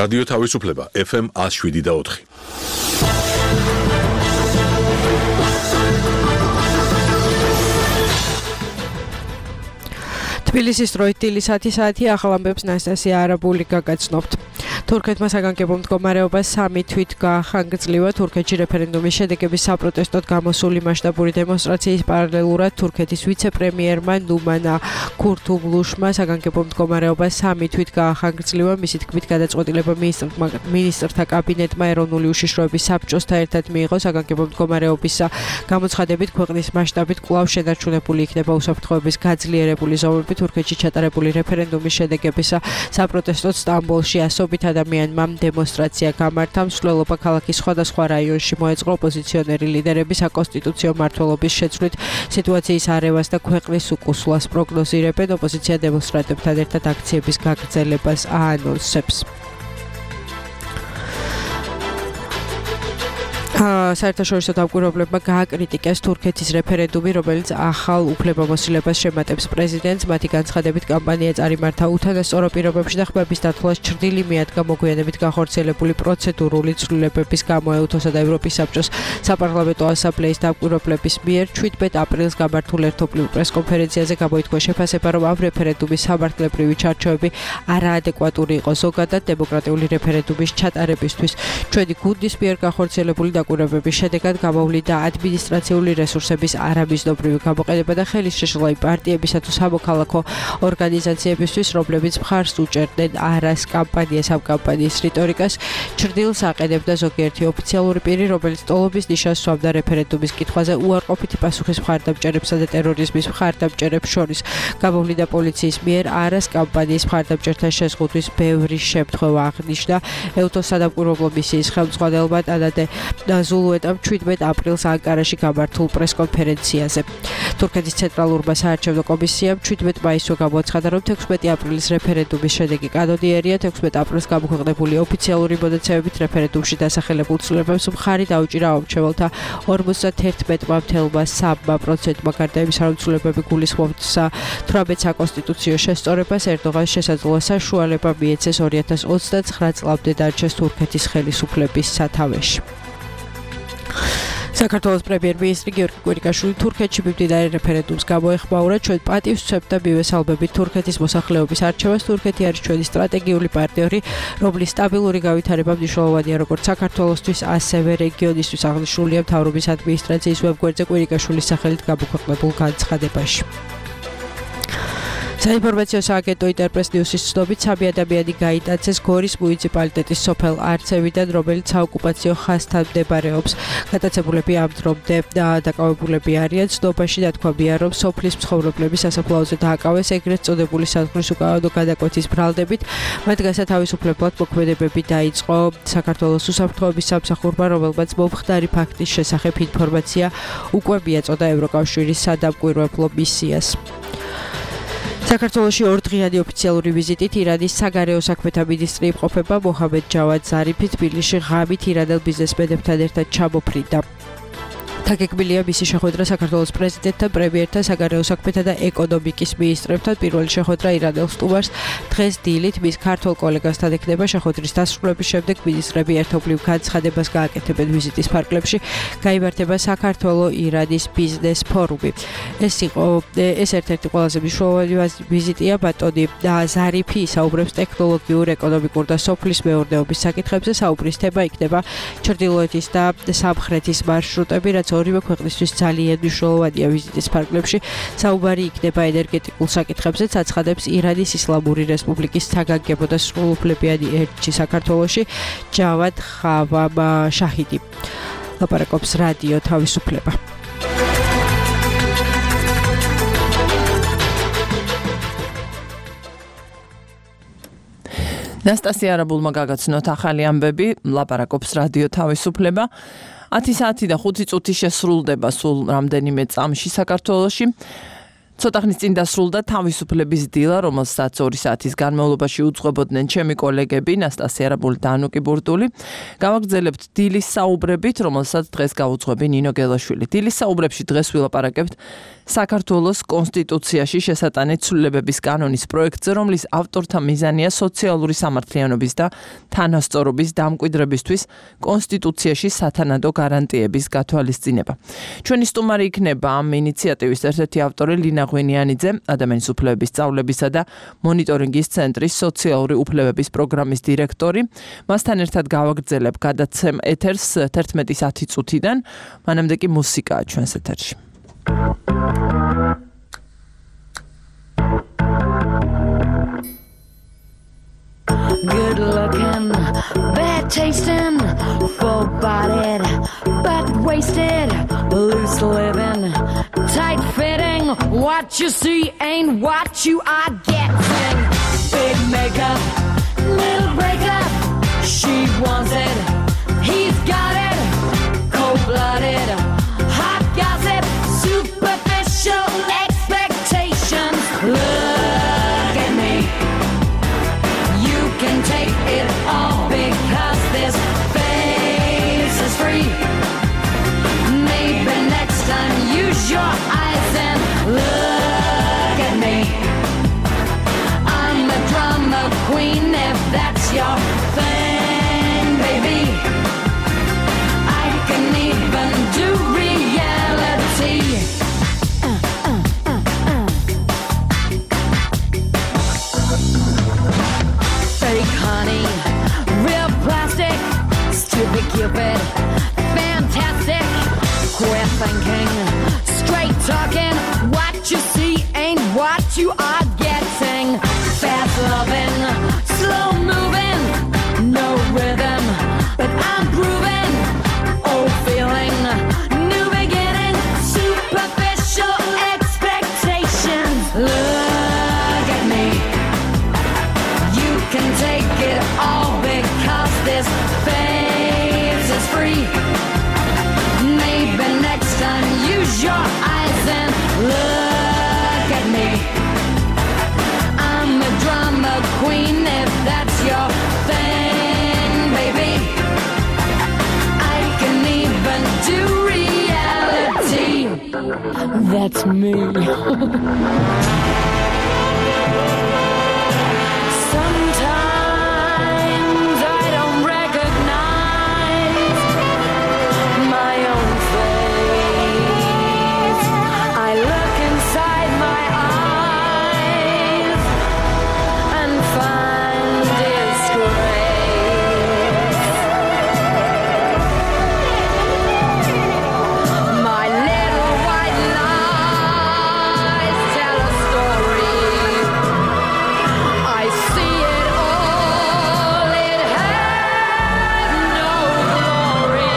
რადიო თავისუფლება FM 107.4. თბილისის დროით დილის 10 საათი ახალ ამბებს ნასტასია არაბული გაგაცნობთ. თურქეთმა საგანგებო მდგომარეობას 3 თვით გაახანგრძლივა თურქეთში რეფერენდუმის შედეგების საპროტესტოდ გამოსული მასშტაბური დემონსტრაციის პარალელურად თურქეთის ვიცე-პრემიერმა ნუმანა ქურთულუშმა საგანგებო მდგომარეობას 3 თვით გაახანგრძლივა. მისი თქმით, გადაწყვეტილება მინისტრთა კაბინეტმა ეროვნული უშიშროების საბჭოსთან ერთად მიიღო. საგანგებო მდგომარეობის გამოცხადებით ქვეყნის მასშტაბით კვლავ შენარჩუნებული იქნება უსაფრთხოების გაძლიერებული ზომები. თურქეთში ჩატარებული რეფერენდუმის შედეგების საპროტესტოდ სტამბოლში ასობით ადამიანმა დემონსტრაცია გამართა. მსვლელობა ქალაქის სხვადასხვა რაიონში მოეწყო. ოპოზიციონერი ლიდერები საკონსტიტუციო მმართველობის შეცვლით სიტუაციის არევას და ქვეყნის უკუსლას პროგნოზირებენ. ოპოზიცია დემონსტრანტებთან ერთად აქციების გაგრძელებას აანონსებს. საერთაშორისო დამკვირვებლებმა გააკრიტიკეს თურქეთის რეფერენდუმი, რომელიც ახალ უფლებამოსილებას შემატებს პრეზიდენტს. მათი განცხადებით, კამპანია წარიმართა უთანასწორო პირობებში და ხმების დათვლას ჩრდილი მიადგა მოგვიანებით განხორციელებული პროცედურული ცვლილებების გამო. ეუთოსა და ევროპის საბჭოს საპარლამენტო ასამბლეის დამკვირვებლების მიერ 17 აპრილს გამართულ ერთობლივ პრესკონფერენციაზე გამოითქვა შეფასება, რომ ამ რეფერენდუმის სამართლებრივი ჩარჩოები არაადეკვატური იყო. ზოგადად, დემოკრატიული რეფერენდუმის ჩატარებისთვის ჩვენი გუნდის მიერ განხორციელებული დაკვირვებების შედეგად გამოვლინდა ადმინისტრაციული რესურსების არამიზნობრივი გამოყენება და ხელის შეშლა იმ პარტიებისა თუ სამოქალაქო ორგანიზაციებისთვის, რომლებიც მხარს უჭერდნენ არას კამპანიას. ამ კამპანიის რიტორიკას ჩრდილს აყენებდა ზოგიერთი ოფიციალური პირი, რომელიც ტოლობის ნიშანს სვამდა რეფერენდუმის კითხვაზე უარყოფითი პასუხის მხარდამჭერებსა და ტერორიზმის მხარდამჭერებს შორის. გამოვლინდა პოლიციის მიერ არას კამპანიის მხარდამჭერთან შეზღუდვის ბევრი შემთხვევა, აღნიშნა ეუთოს სადამკვირვებლო მისიის ხელმძღვანელმა ტანადე ზულუეტამ 17 აპრილს ანკარაში გამართულ პრესკონფერენციაზე. თურქეთის ცენტრალურმა საარჩევნო კომისიამ 17 მაისს გამოაცხადა, რომ 16 აპრილის რეფერენდუმის შედეგი კანონიერია. 16 აპრილს გამოქვეყნებული ოფიციალური მონაცემებით რეფერენდუმში დასახელებულ ცვლილებებს მხარი დაუჭირა ამრჩეველთა 51,3%-მა. გარდა იმისა, რომ ცვლილებები გულისხმობს 18 საკონსტიტუციო შესწორებას, ერდოღანს შესაძლოა საშუალება მიეცეს 2029 წლამდე დარჩეს თურქეთის ხელისუფლების სათავეში. საქართველოს პრემიერ-მინისტრი გიორგი კვირიკაშვილი თურქეთში მიმდინარე რეფერენდუმს გამოეხმაურა. ჩვენ პატივს ვცემთ და მივესალმებით თურქეთის მოსახლეობის არჩევას. თურქეთი არის ჩვენი სტრატეგიული პარტნიორი, რომლის სტაბილური გავითარება მნიშვნელოვანია როგორც საქართველოსთვის, ასევე რეგიონისთვის, აღნიშნულია მთავრობის ადმინისტრაციის ვებგვერდზე კვირიკაშვილის სახელით გამოქვეყნებულ განცხადებაში. საინფორმაციო სააგენტო ინტერპრეს ნიუსის ცნობით 3 ადამიანი გაიტაცეს გორის მუნიციპალიტეტის სოფელ არცევიდან, რომელიც საოკუპაციო ხაზთან მდებარეობს. გატაცებულები ამ დრომდე დაკავებულები არიან. ცნობაში დათქვამია, რომ სოფლის მცხოვრებლები სასაფლაოზე დააკავეს ეგრეთ წოდებული საზღვრის უკანონო გადაკვეთის ბრალდებით. მათ გასათავისუფლებლად მოქმედებები დაიწყო საქართველოს უსაფრთხოების სამსახურმა, რომელმაც მომხდარი ფაქტის შესახებ ინფორმაცია უკვე მიაწოდა ევროკავშირის სადამკვირვებლო მისიას. საქართველოში 2 დღიანი ოფიციალური ვიზიტით ირანის საგარეო საქმეთა მინისტრი იმყოფება. მოჰამედ ჯავად ზარიფი თბილისში ღამით ირანელ ბიზნესმენებთან ერთად ჩამოფრინდა. თაგეგმილია მისი შეხვედრა საქართველოს პრეზიდენტთან, პრემიერთან, საგარეო საქმეთა და ეკონომიკის მინისტრებთან. პირველი შეხვედრა ირანელ სტუმარს დღეს დილით მის ქართველ კოლეგასთან ექნება. შეხვედრის დასრულების შემდეგ მინისტრები ერთობლივ განცხადებას გააკეთებენ. ვიზიტის ფარგლებში გაიმართება საქართველო-ირანის ბიზნეს ფორუმი. ეს ერთ-ერთი ყველაზე მნიშვნელოვანი ვიზიტია. ბატონი ზარიფი ისაუბრებს ტექნოლოგიურ, ეკონომიკურ და სოფლის მეურნეობის საკითხებზე. საუბრის თემა იქნება ჩრდილოეთის და სამხრეთის მარშრუტები, რაც ორივე ქვეყნისთვის ძალიან მნიშვნელოვანია. ვიზიტის ფარგლებში საუბარი იქნება ენერგეტიკულ საკითხებზე. აცხადებს ირანის ისლამური რესპუბლიკის საგანგებო და სრულუფლებიანი ერთში საქართველოში ჯავად ხავამ შაჰიდი. ლაპარაკობს რადიო თავისუფლება. ნასტასია არაბულმა გაგაცნოთ ახალი ამბები, ლაპარაკობს რადიო თავისუფლება. 10 საათი და 5 წუთი შესრულდება სულ რამდენიმე წამში საქართველოში. ცოტა ხნის წინ დასრულდა თავისუფლების დილა, რომელსაც 2 საათის განმავლობაში უძღვებოდნენ ჩემი კოლეგები ნასტასია რაბული და ანუკი ბურტული. გავაგრძელებთ დილის საუბრებით, რომელსაც დღეს გაუძღვები ნინო გელაშვილი. დილის საუბრებში დღეს ვილაპარაკებთ საქართველოს კონსტიტუციაში შესატანეთ ცვლილებების კანონის პროექტზე, რომლის ავტორთა მიზანია სოციალური სამართლიანობის და თანასწორობის დამკვიდრებისთვის კონსტიტუციაში სათანადო გარანტიების გათვალისწინება. ჩვენი სტუმარი იქნება ამ ინიციატივის ერთ-ერთი ავტორი ლინა ღვინიანიძე, ადამიანის უფლებების სწავლებისა და მონიტორინგის ცენტრის სოციალური უფლებების პროგრამის დირექტორი. მასთან ერთად გავაგრძელებ გადაცემ ეთერს 11:10 წუთიდან, მანამდე კი მუსიკაა ჩვენს ეთერში. Good looking, bad tasting, full bodied, but wasted, loose living, tight fitting. What you see ain't what you are getting. Big makeup, little breakup. She wants it, he's got it. Cold-blooded, hot gossip, superficial expectations. Look at me. You can take it all because this face is free. Maybe next time use your eyes and look at me. I'm a drama queen if that's your thing, baby. I can even do reality. Fake honey, real plastic, stupid Cupid, fantastic. Queer thinking, straight talking. What you see ain't what you are getting. Fast loving, slow moving, no rhythm, but I'm grooving. Old feeling, new beginning, superficial expectations. Look at me. You can take it all because this face is free. Maybe next time use your eyes and look at me. I'm a drama queen if that's your thing, baby. I can even do reality. That's me. Sometimes I don't recognize my own face. I look inside my eyes and find disgrace. My little white lies tell a story. I see it all, it has no glory.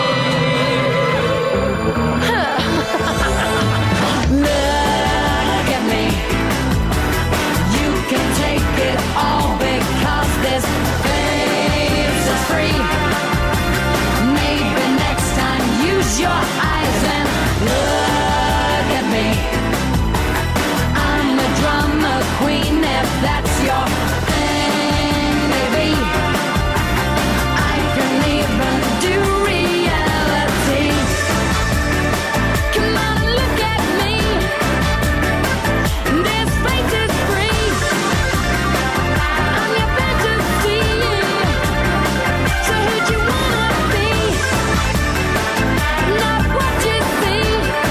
Look at me. You can take it all because this face is free. Maybe next time use your eyes and look at me. I'm a drama queen if that's your thing, baby. I can even do reality. Come on, look at me. This face is free. I'm your fantasy. So who'd you wanna be? Not what you see.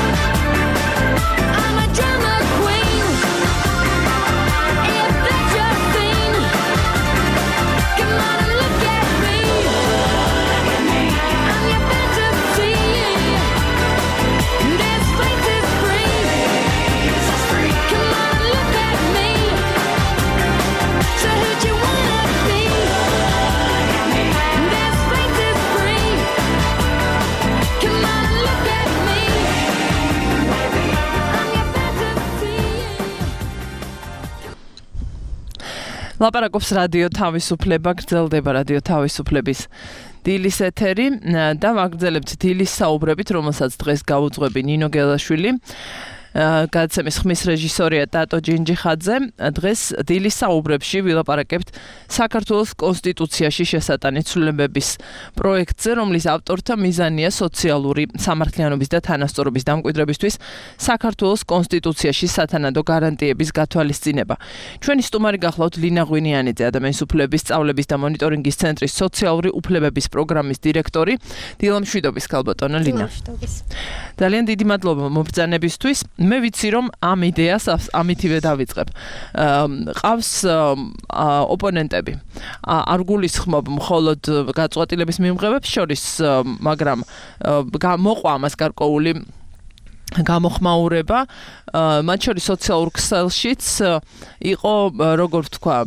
I'm a drama queen. If that's your thing, come on and look at me. I'm your fantasy. This place is free. Come on and look at me. So who'd you wanna be? This place is free. Come on and look at me. I'm your fantasy. ლაპარაკობს რადიო თავისუფლება, გრძელდება რადიო თავისუფლების დილის ეთერი და ვაგრძელებთ დილის საუბრებით, რომელსაც დღეს გაუძღვები ნინო გელაშვილი. გადაცემის ხმის რეჟისორია ტატო ჯინჯიხაძე. დღეს დილის საუბრებში ვილაპარაკებთ საქართველოს კონსტიტუციაში შესატანი ცვლილებების პროექტზე, რომლის ავტორთა მიზანია სოციალური სამართლიანობის და თანასწორობის დამკვიდრებისთვის საქართველოს კონსტიტუციაში სათანადო გარანტიების გათვალისწინება. ჩვენი სტუმარი გახლავთ ლინა ღვინიანიძე, ადამიანის უფლებების სწავლების და მონიტორინგის ცენტრის სოციალური უფლებების პროგრამის დირექტორი. დილამშვიდობის ქალბატონო ლინა. ძალიან დიდი მადლობა მობრძანებისთვის. მე ვიცი რომ ამ იდეას ამითივე დავიწყებ. ყავს ოპონენტები. არ გულისხმობ მხოლოდ გაწყვეტილების მიმღებებს შორის, მაგრამ მოყვა ამას გარკვეული გამოხმაურება, მათ შორის სოციალურ ქსელშიც იყო, როგორ ვთქვა,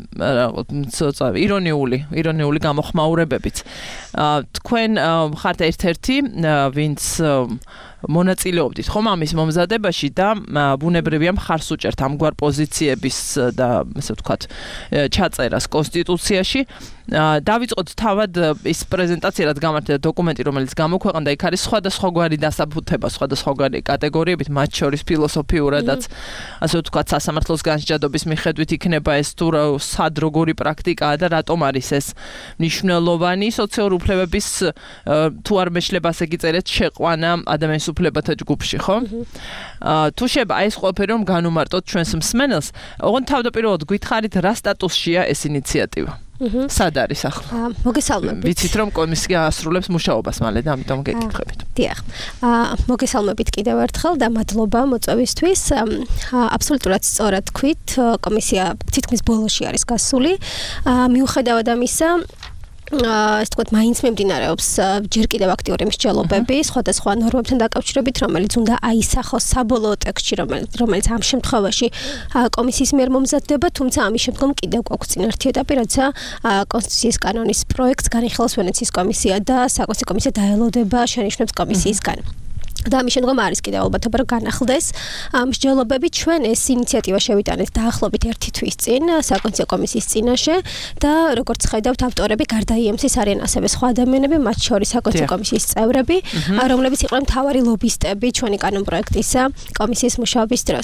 ირონიული გამოხმაურებებიც. თქვენ ხართ ერთ-ერთი, ვინც მონაწილეობდით ხომ ამის მომზადებაში და ბუნებრივია მხარს უჭერთ ამგვარ პოზიციების და ასე ვთქვათ ჩაწერას კონსტიტუციაში. დავიწყოთ თავად ის პრეზენტაცია, რაც გამართდა დოკუმენტი, რომელიც გამოქვეყნდა, იქ არის სხვადასხვაგვარი დასაბუთება, სხვადასხვაგვარი კატეგორიებით, მათ შორის ფილოსოფიურადაც, ასე ვთქვათ, სასამართლოს განსჯადობის მიხედვით იქნება ეს თუ სად როგორი პრაქტიკაა და რატომ არის ეს მნიშვნელოვანი სოციალური უფლებების თუ არ მეშლება ასე გიწერეთ შეყვანა ადამიანის უფლებათა ჯგუფში, ხო? თუ შეიძლება ეს ყველაფერი რომ განუმარტოთ ჩვენს მსმენელს, ოღონდ თავდაპირველად გითხარით რა სტატუსშია ეს ინიციატივა? სად არის ახლა? მოგესალმებით. ვიცით რომ კომისია ასრულებს მუშაობას მალე და ამიტომ გეკითხებით. დიახ. მოგესალმებით კიდევ ერთხელ და მადლობა მოწვევისთვის. აბსოლუტურად სწორად თქვით, კომისია თითქმის ბოლოში არის გასული. მიუხედავად ამისა, ეს თქვათ მაინც მიმდინარეობს ჯერ კიდევ აქტიური მსჯელობები სხვადასხვა ნორმებთან დაკავშირებით, რომელიც უნდა აისახოს საბოლოო ტექსტში, რომელიც ამ შემთხვევაში კომისიის მიერ მომზადდება, თუმცა ამის შემდგომ კიდევ გვაქვს წინ ერთი ეტაპი, როცა კონსტიტუციის კანონის პროექტს განიხილავს ვენეციის კომისია და საკონსტიტუციო კომისია დაელოდება შენიშვნებს კომისიისგან. და ამის შემდგომ არის კიდევ ალბათობა რომ განახლდეს მსჯელობები. ჩვენ ეს ინიციატივა შევიტანეთ დაახლოებით 1 თვის წინ საკონსტიტუციო კომისიის წინაშე და როგორც ხედავთ, ავტორები გარდა IMC-ის არიან ასევე სხვა ადამიანები, მათ შორის საკონსტიტუციო კომისიის წევრები, რომლებიც იყვნენ მთავარი ლობისტები ჩვენი კანონპროექტისა კომისიის მუშაობის დროს.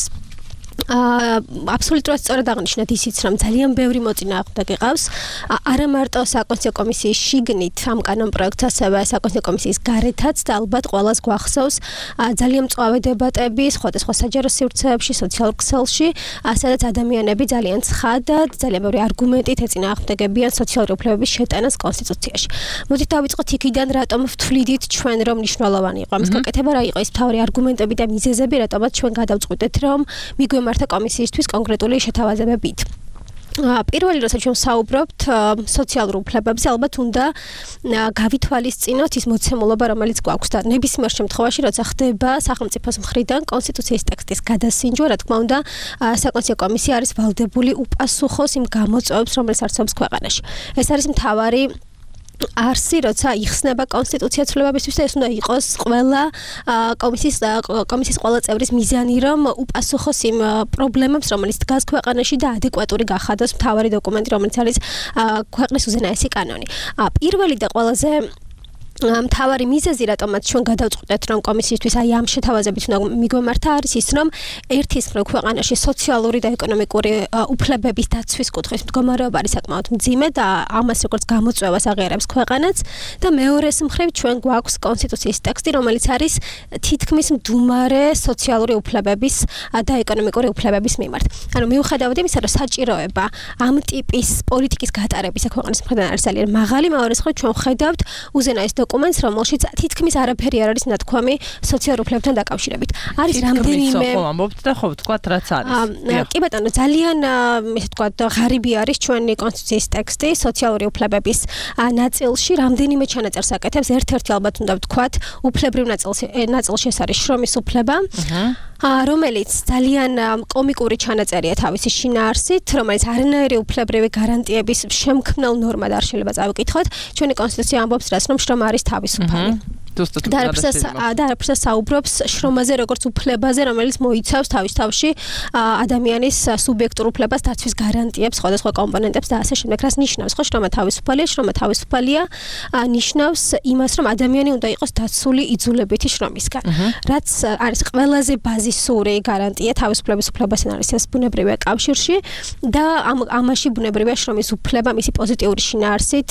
აბსოლუტურად სწორად აღნიშნეთ ისიც, რომ ძალიან ბევრი მოწინააღმდეგე ყავს, არა მარტო საკონსტიტუციო კომისიის შიგნით ამ კანონპროექტს, ასევე საკონსტიტუციო კომისიის გარეთაც და ალბათ ყველას გვახსოვს ძალიან მწვავე დებატები სხვადასხვა საჯარო სივრცეებში, სოციალურ ქსელში, სადაც ადამიანები ძალიან ცხადად, ძალიან ბევრი არგუმენტით ეწინააღმდეგებიან სოციალური უფლებების შეტანას კონსტიტუციაში. მოდით დავიწყოთ იქიდან, რატომ ვთვლიდით ჩვენ რომ მნიშვნელოვანი იყო ამის გაკეთება, რა იყო ეს მთავარი არგუმენტები და მიზეზები, რატომაც ჩვენ გადავწყვიტეთ რომ მიგვემართა კომისიისთვის კონკრეტული შეთავაზებებით. პირველი როცა ჩვენ საუბრობთ სოციალურ უფლებებზე, ალბათ უნდა გავითვალისწინოთ ის მოცემულობა, რომელიც გვაქვს და ნებისმიერ შემთხვევაში, როცა ხდება სახელმწიფოს მხრიდან კონსტიტუციის ტექსტის გადასინჯვა, რა თქმა უნდა, საკონსტიტუციო კომისია არის ვალდებული უპასუხოს იმ გამოწვევებს, რომელიც არსებობს ქვეყანაში. ეს არის მთავარი არსი, როცა იხსნება კონსტიტუცია ცვლილებებისთვის და ეს უნდა იყოს ყველა კომისიის ყველა წევრის მიზანი, რომ უპასუხოს იმ პრობლემებს, რომელიც დგას ქვეყანაში და ადეკვატური გახადოს მთავარი დოკუმენტი, რომელიც არის ქვეყნის უზენაესი კანონი. პირველი და ყველაზე მთავარი მიზეზი, რატომაც ჩვენ გადავწყვეტეთ, რომ კომისიისთვის აი ამ შეთავაზებით უნდა მიგვემართა, არის ის, რომ ერთის მხრივ ქვეყანაში სოციალური და ეკონომიკური უფლებების დაცვის კუთხის მდგომარეობა არის საკმაოდ მძიმე და ამას როგორც გამოწვევას აღიარებს ქვეყანაც და მეორეს მხრივ ჩვენ გვაქვს კონსტიტუციის ტექსტი, რომელიც არის თითქმის მდუმარე სოციალური უფლებების და ეკონომიკური უფლებების მიმართ. ანუ მიუხედავად იმისა, რომ საჭიროება ამ ტიპის პოლიტიკის გატარებისა ქვეყნის მხრიდან არის ძალიან მაღალი, მეორეს მხრივ ჩვენ ვხედავთ უზენაეს დოკუმენტს, რომელშიც თითქმის არაფერი არ არის ნათქვამი სოციალურ უფლებებთან დაკავშირებით. არის რამდენიმე ამბობთ და ხო ვთქვათ, რაც არის. კი ბატონო, ძალიან ესე ვთქვათ, ღარიბი არის ჩვენი კონსტიტუციის ტექსტი სოციალური უფლებების ნაწილში, რამდენიმე ჩანაწერს აკეთებს. ერთ-ერთი ალბათ უნდა ვთქვათ, უფლებრივ ნაწილში ეს არის შრომის უფლება. რომელიც ძალიან კომიკური ჩანაწერია თავისი შინაარსით, რომელიც არანაირი უფლებრივი გარანტიების შემქმნელ ნორმად არ შეიძლება წავიკითხოთ. ჩვენი კონსტიტუცია ამბობს, რომ შრომა არის თავისუფალი. და არაფერს საუბრობს შრომაზე როგორც უფლებაზე, რომელიც მოიცავს თავის თავში ადამიანის სუბიექტურ უფლებას დაცვის გარანტიებს, სხვადასხვა კომპონენტებს და ასე შემდეგ. რას ნიშნავს, ხო, შრომა თავისუფალია ნიშნავს იმას, რომ ადამიანი უნდა იყოს დაცული იძულებითი შრომისგან. რაც არის ყველაზე ბაზისური გარანტია თავისუფლების უფლებასთან არის ეს ბუნებრივია კავშირში და ამაში ბუნებრივია შრომის უფლება მისი პოზიტიური შინაარსით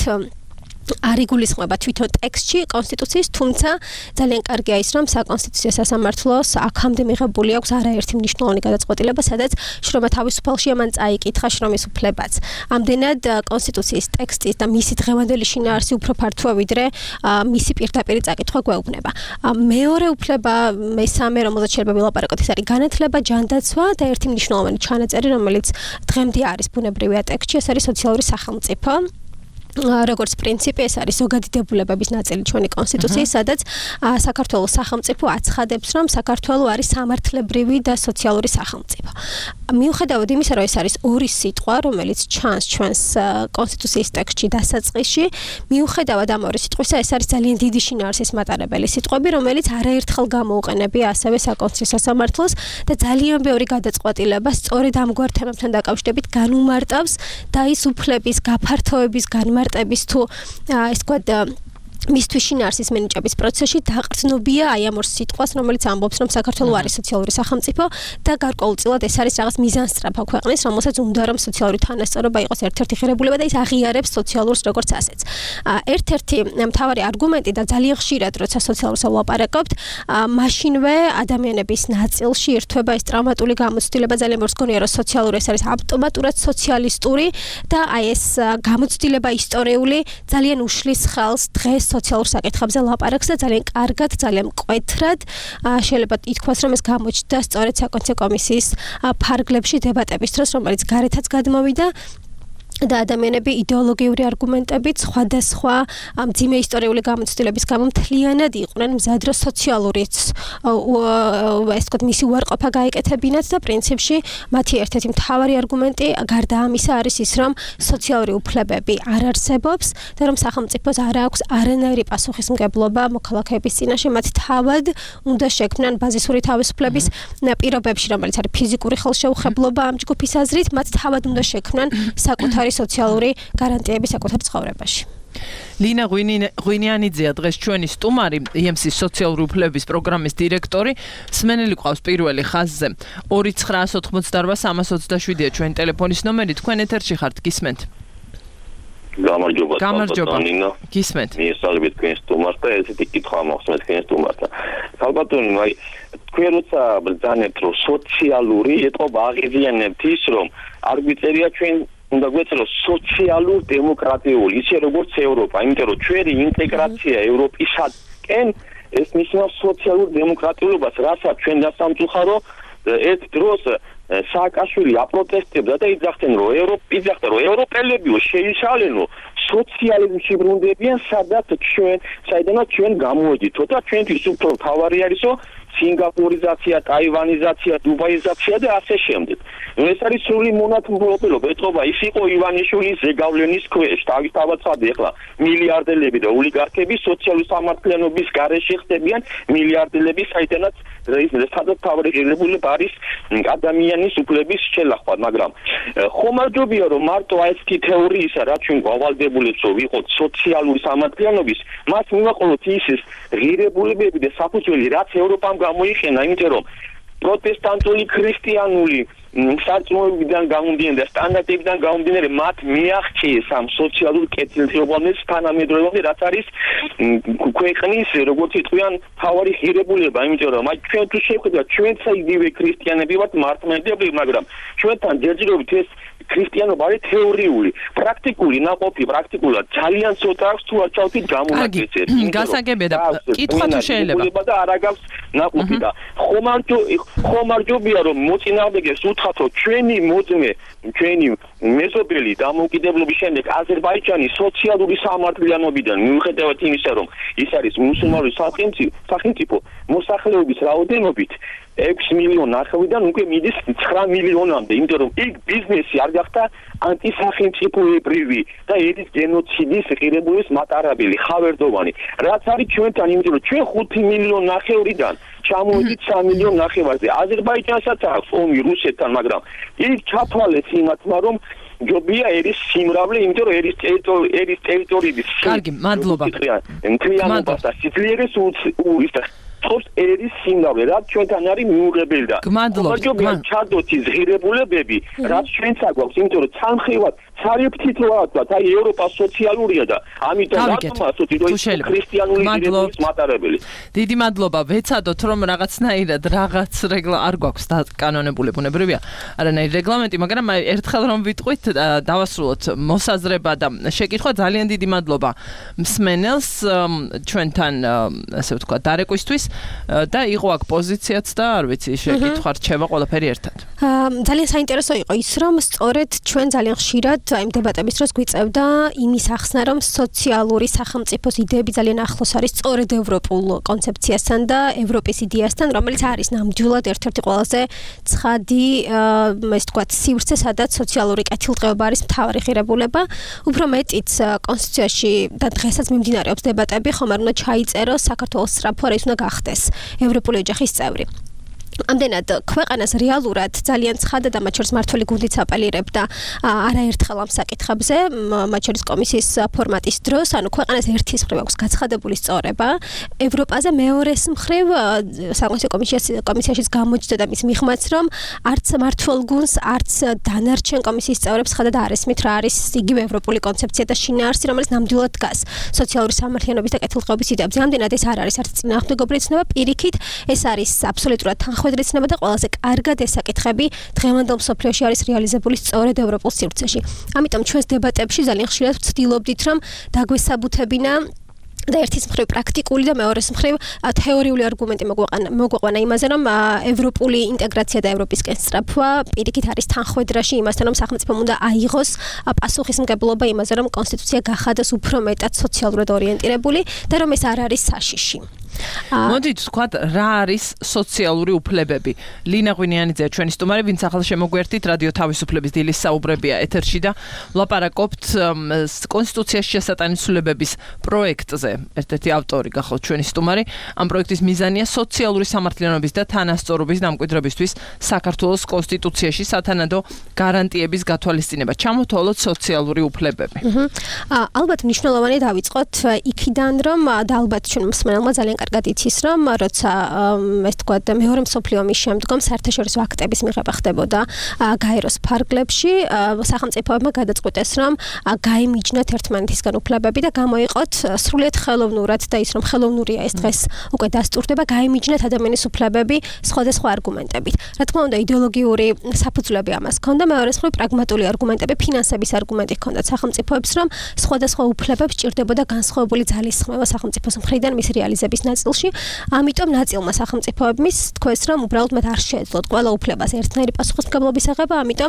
არ იგულისხმება თვითონ ტექსტში კონსტიტუციის, თუმცა ძალიან კარგია ის, რომ საკონსტიტუციო სასამართლოს აქამდე მიღებული აქვს არაერთი მნიშვნელოვანი გადაწყვეტილება, სადაც შრომა თავისუფალშია მან წაიკითხა შრომის უფლებაც. ამდენად კონსტიტუციის ტექსტის და მისი დღევანდელი შინაარსი უფრო ფართოა, ვიდრე მისი პირდაპირი წაკითხვა გვეუბნება. მეორე უფლება, მესამე, რომელზეც შეიძლება ვილაპარაკოთ, ის არის განათლება, ჯანდაცვა და ერთი მნიშვნელოვანი ჩანაწერი, რომელიც დღემდე არის ბუნებრივია ტექსტში, ეს არის სოციალური სახელმწიფო. როგორც პრინციპი ეს არის ზოგადი დებულებების ნაწილი ჩვენი კონსტიტუციის, სადაც საქართველოს სახელმწიფო აცხადებს, რომ საქართველო არის სამართლებრივი და სოციალური სახელმწიფო. მიუხედავად იმისა, რომ ეს არის ორი სიტყვა, რომელიც ჩანს ჩვენს კონსტიტუციის ტექსტში დასაწყისში, მიუხედავად ამ ორი სიტყვისა, ეს არის ძალიან დიდი შინაარსის მატარებელი სიტყვები, რომელიც არაერთხელ გამოუყენებია ასევე საკონსტიტუციო სასამართლოს და ძალიან ბევრი გადაწყვეტილება სწორედ ამგვარ თემებთან დაკავშირებით განუმარტავს და ის უფლების გაფართოების განმარტების თუ ეს თქვა მისთვის შინაარსის მინიჭების პროცესში დაყრდნობია აი ამ ორ სიტყვას, რომელიც ამბობს, რომ საქართველო არის სოციალური სახელმწიფო და გარკვეულწილად ეს არის რაღაც მიზანსწრაფა ქვეყნის, რომელსაც უნდა რომ სოციალური თანასწორობა იყოს ერთ-ერთი ღირებულება და ის აღიარებს სოციალურს როგორც ასეთს. ერთ-ერთი მთავარი არგუმენტი და ძალიან ხშირად როცა სოციალურს ვლაპარაკობთ, მაშინვე ადამიანების ნაწილში ირთვება ეს ტრავმატული გამოცდილება, ძალიან ბევრს გონია, რომ სოციალური ეს არის ავტომატურად სოციალისტური და აი ეს გამოცდილება ისტორიული ძალიან უშლის ხელს დღეს სოციალურ საკითხებზე ლაპარაკს და ძალიან კარგად, ძალიან მკვეთრად შეიძლება ითქვას, რომ ეს გამოჩნდა სწორედ საკონსტიტუციო კომისიის ფარგლებში დებატების დროს, რომელიც გარეთაც გადმოვიდა და ადამიანები იდეოლოგიური არგუმენტებით სხვადასხვა მძიმე ისტორიული გამოცდილების გამო მთლიანად იყვნენ მზად, რომ სოციალურიც ეს თქვა მისი უარყოფა გაეკეთებინათ და პრინციპში მათი ერთ-ერთი მთავარი არგუმენტი გარდა ამისა არის ის, რომ სოციალური უფლებები არ არსებობს და რომ სახელმწიფოს არ აქვს არანაირი პასუხისმგებლობა მოქალაქეების წინაშე, მათ თავად უნდა შექმნან ბაზისური თავისუფლების პირობებში, რომელიც არის ფიზიკური ხელშეუხებლობა ამ ჯგუფის აზრით, მათ თავად უნდა შექმნან საკუთარი სოციალური გარანტიები საკუთარ ცხოვრებაში. ლინა ღვინიანიძეა დღეს ჩვენი სტუმარი, EMC-ის სოციალური უფლებების პროგრამის დირექტორი. სმენელი ყავს პირველი ხაზზე 2988-327-ია ჩვენი ტელეფონის ნომერი. თქვენ ეთერში ხართ, გისმენთ? გამარჯობა. ნინა. გისმენთ. მიესალმებით თქვენ სტუმარს და ესეთი კითხვა მოხსნით თქვენ სტუმართან. ალბათონი, აი თქვენ როცა ბრძანებთ, რომ სოციალური ეტყობა აღიზიანებთ ის, რომ არ გვიწერია ჩვენ უნდა გვეცადოთ სოციალურ დემოკრატიული, ისე როგორც ევროპა, იმიტომ რომ ჩვენი ინტეგრაცია ევროპისაკენ ეს ნიშნავს სოციალურ დემოკრატიულობას, რასაც ჩვენ დასამწუხარო ერთ დროს სააკაშვილი აპროტესტებდა და იძახდნენ, რომ ევროპელებიო შეიშალენო სოციალიზმში ბრუნდებიან, საიდანაც ჩვენ გამოვედით და ჩვენთვის უფრო მთავარი არისო სინგაპურიზაცია, ტაივანიზაცია, დუბაიზაცია და ასე შემდეგ. ეს არის სრული მონათმფლობელობა, ეტყობა ის იყო ივანიშვილის ზეგავლენის ქვეშ, თავისთავად ეხლა მილიარდელები და ოლიგარქები სოციალური სამართლიანობის გარეშე ხდებიან მილიარდელები, საიდანაც სადაც თავი ღირებულება არის ადამიანის უფლების შელახვა, მაგრამ ხომარჯობია, რომ მარტო ეს კი თეორიისა, რაც ჩვენ გვავალდებულებს, რომ ვიყოთ სოციალური სამართლიანობის, მას მივაყოლოთ ის ღირებულებები და საფუძველი, რაც ევროპამ გამოიყენა, იმიტომ რომ პროტესტანტული ქრისტიანული სარწმუნოებიდან გამომდინარე და სტანდარტებიდან გამომდინარე მათ მიაღწიეს ამ სოციალურ კეთილდღეობებს თანამედროვე რაც არის ქვეყნის როგორც იტყვიან თავარი ღირებულება, იმიტომ რომ აი ჩვენ თუ შევხედავთ ჩვენც იგივე ქრისტიანები ვართ მართლმადიდებლები, მაგრამ ჩვენთან ჯერჯერობით ეს ქრისტიანობა არის თეორიული, პრაქტიკული ნაყოფი, პრაქტიკულად ძალიან ცოტა აქვს თუ არ ჩავთით გამონაკლისებს. გასაგებია და კითხვა თუ შეიძლება და არ აგავს ნაყოფი და ხომარჯობია რომ მოწინააღმდეგეს უთხრათ რომ ჩვენი მოწმე, ჩვენი მეზობელი დამოუკიდებლობის შემდეგ აზერბაიჯანის სოციალური სამართლიანობიდან მიუხედავად იმისა რომ ის არის მუსულმანური სახელმწიფო მოსახლეობის რაოდენობით 6 მილიონი ნახევრიდან უკვე მიდის 9 მილიონამდე, იმიტომ რომ იქ ბიზნესი არ გახდა ანტისახელმწიფოებრივი და ერის გენოციდის ღირებულის მატარებელი, ხავერდოვანი. რაც არის ჩვენთან, იმიტომ რომ ჩვენ 5 მილიონი ნახევრიდან ჩამოვედით 3 მილიონი ნახევარზე. აზერბაიჯანსაც აქვს ომი რუსეთთან, მაგრამ იქ ჩათვალეს იმათმა, რომ ჯობია ერის სიმრავლე, იმიტომ რომ ერის ტერიტორიის კარგი, მადლობა. მთლიანობას და სიძლიერეს ის და თორს ერის სიმრავლე, რაც ჩვენთან არის მიუღებელი და ჯობია ჩადოთ ის ღირებულებები, რაც ჩვენც აგვაქვს, იმიტომ რომ სამხრივად ცარიერთით რა ვთქვათ, აი ევროპა სოციალურია და ამიტომ რატომაც ქრისტიანული ღირებულის მატარებელი. დიდი მადლობა, ვეცადოთ რომ რაღაცნაირად რაღაც რეგლა არ გვაქვს დაკანონებული, ბუნებრივია, არანაირი რეგლამენტი, მაგრამ ერთხელ რომ ვიტყვით, დავასრულოთ მოსაზრება და შეკითხვა. ძალიან დიდი მადლობა მსმენელს ჩვენთან, ასე ვთქვათ, დარეკვისთვის და იყო აქ პოზიციაც და არ ვიცი, შეკითხვა რჩება ყველაფერი ერთად. ძალიან საინტერესო იყო ის, რომ სწორედ ჩვენ ძალიან ხშირად იმ დებატების დროს გვიწევდა იმის ახსნა, რომ სოციალური სახელმწიფოს იდეები ძალიან ახლოს არის სწორედ ევროპულ კონცეფციასთან და ევროპის იდეასთან, რომელიც არის ნამდვილად ერთ-ერთი ყველაზე ცხადი, ესე ვთქვათ, სივრცე, სადაც სოციალური კეთილდღეობა არის მთავარი ღირებულება. უფრო მეტიც კონსტიტუციაში და დღესაც მიმდინარეობს დებატები, ხომ არ უნდა ჩაიწეროს საქართველოს სწრაფო არის უნდა გახდეს ევროპული ოჯახის წევრი. ამდენად ქვეყანას რეალურად ძალიან ცხადად და მათ შორის მართველი გუნდიც აპელირებდა არაერთხელ ამ საკითხებზე, მათ შორის კომისიის ფორმატის დროს, ანუ ქვეყანას ერთის მხრივ აქვს გაცხადებული სწორება, ევროპაზე მეორეს მხრივ საკონსტიტუციო კომისიაშიც გამოჩნდა და მის მიღმაც, რომ არც მართველ გუნდს, არც დანარჩენ კომისიის წევრებს ცხადად არ ესმით რა არის იგივე ევროპული კონცეფცია და შინაარსი, რომელიც ნამდვილად დგას სოციალური სამართლიანობის და კეთილდღეობის იდეებზე. ამდენად ეს არ არის არც წინააღმდეგობრივი ცნობა, პირიქით ეს არის აბსოლუტურად ხვედრიცნება და ყველაზე კარგად ეს საკითხები დღევანდელ მსოფლიოში არის რეალიზებული სწორედ ევროპულ სივრცეში. ამიტომ ჩვენს დებატებში ძალიან ხშირად ვცდილობდით, რომ დაგვესაბუთებინა და ერთის მხრივ პრაქტიკული და მეორეს მხრივ თეორიული არგუმენტი მოგვეყვანა იმაზე, რომ ევროპული ინტეგრაცია და ევროპისკენ სწრაფვა პირიქით არის თანხვედრაში იმასთან, რომ სახელმწიფომ უნდა აიღოს პასუხისმგებლობა იმაზე, რომ კონსტიტუცია გახადოს უფრო მეტად სოციალურად ორიენტირებული და რომ ეს არ არის საშიში. მოდით ვთქვათ, რა არის სოციალური უფლებები. ლინა ღვინიანიძეა ჩვენი სტუმარი, ვინც ახლა შემოგვერთით რადიო თავისუფლების დილის საუბრებია ეთერში და ვლაპარაკობთ კონსტიტუციაში შესატანისულებების პროექტზე. ერთ-ერთი ავტორი გახლავთ ჩვენი სტუმარი. ამ პროექტის მიზანია სოციალური სამართლიანობის და თანასწორობის დამკვიდრებისთვის საქართველოს კონსტიტუციაში სათანადო გარანტიების გათვალისწინება. ჩამოთვალოთ სოციალური უფლებები. ალბათ მნიშვნელოვანია დავიწყოთ იქიდან, რომ და ალბათ ჩვენ მსმენელმა ძალიან კარგად იცის, რომ როცა ეს თქვა მეორე მსოფლიო ომის შემდგომ საერთაშორისო აქტების მიღება ხდებოდა გაეროს ფარგლებში, სახელმწიფოებმა გადაწყვიტეს, რომ გაიმიჯნათ ერთმანეთისგან უფლებები და გამოიყოთ სრულიად ხელოვნურად და ის რომ ხელოვნურია ეს დღეს უკვე დასტურდება, გაიმიჯნათ ადამიანის უფლებები სხვადასხვა არგუმენტებით. რა თქმა უნდა, იდეოლოგიური საფუძვლები ამას ჰქონდა, მეორეს მხრივ პრაგმატული არგუმენტები, ფინანსების არგუმენტი ჰქონდათ სახელმწიფოებს, რომ სხვადასხვა უფლებებს ჭირდებოდა განსხვავებული ძალისხმევა სახელმწიფოს მხრიდან მისი რეალიზების ნაწილში. ამიტომ ნაწილმა სახელმწიფოებმ თქვეს, რომ უბრალოდ მათ არ შეეძლოთ ყველა უფლებას ერთნაირი პასუხისმგებლობის აღება, ამიტომ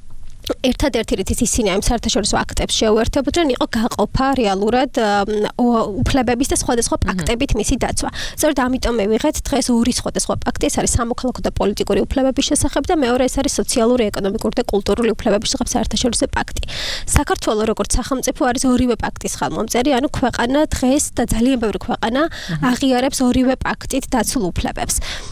ერთადერთი რითიც ისინი ამ საერთაშორისო აქტებს შეუერთებოდნენ, იყო გაყოფა რეალურად უფლებების და სხვადასხვა პაქტებით მისი დაცვა. სწორედ ამიტომ მივიღეთ დღეს ორი სხვადასხვა პაქტი, ეს არის სამოქალაქო და პოლიტიკური უფლებების შესახებ და მეორე ეს არის სოციალური, ეკონომიკური და კულტურული უფლებების შესახებ საერთაშორისო პაქტი. საქართველოს როგორც სახელმწიფო არის ორივე პაქტის ხელმომწერი, ანუ ქვეყანა დღეს და ძალიან ბევრი ქვეყანა აღიარებს ორივე პაქტით დაცულ უფლებებს.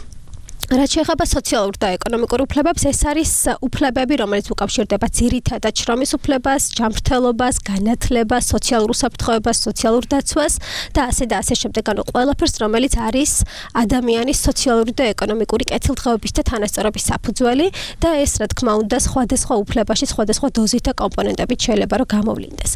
რაც შეეხება სოციალურ და ეკონომიკურ უფლებებს, ეს არის უფლებები, რომელიც უკავშირდება ძირითადად შრომის უფლებას, ჯანმრთელობას, განათლებას, სოციალურ უსაფრთხოებას, სოციალურ დაცვას და ასე შემდეგ. ანუ ყველაფერს, რომელიც არის ადამიანის სოციალური და ეკონომიკური კეთილდღეობის და თანასწორობის საფუძველი და ეს, რა თქმა უნდა, სხვადასხვა უფლებაში, სხვადასხვა დოზით და კომპონენტებით შეიძლება რომ გამოვლინდეს.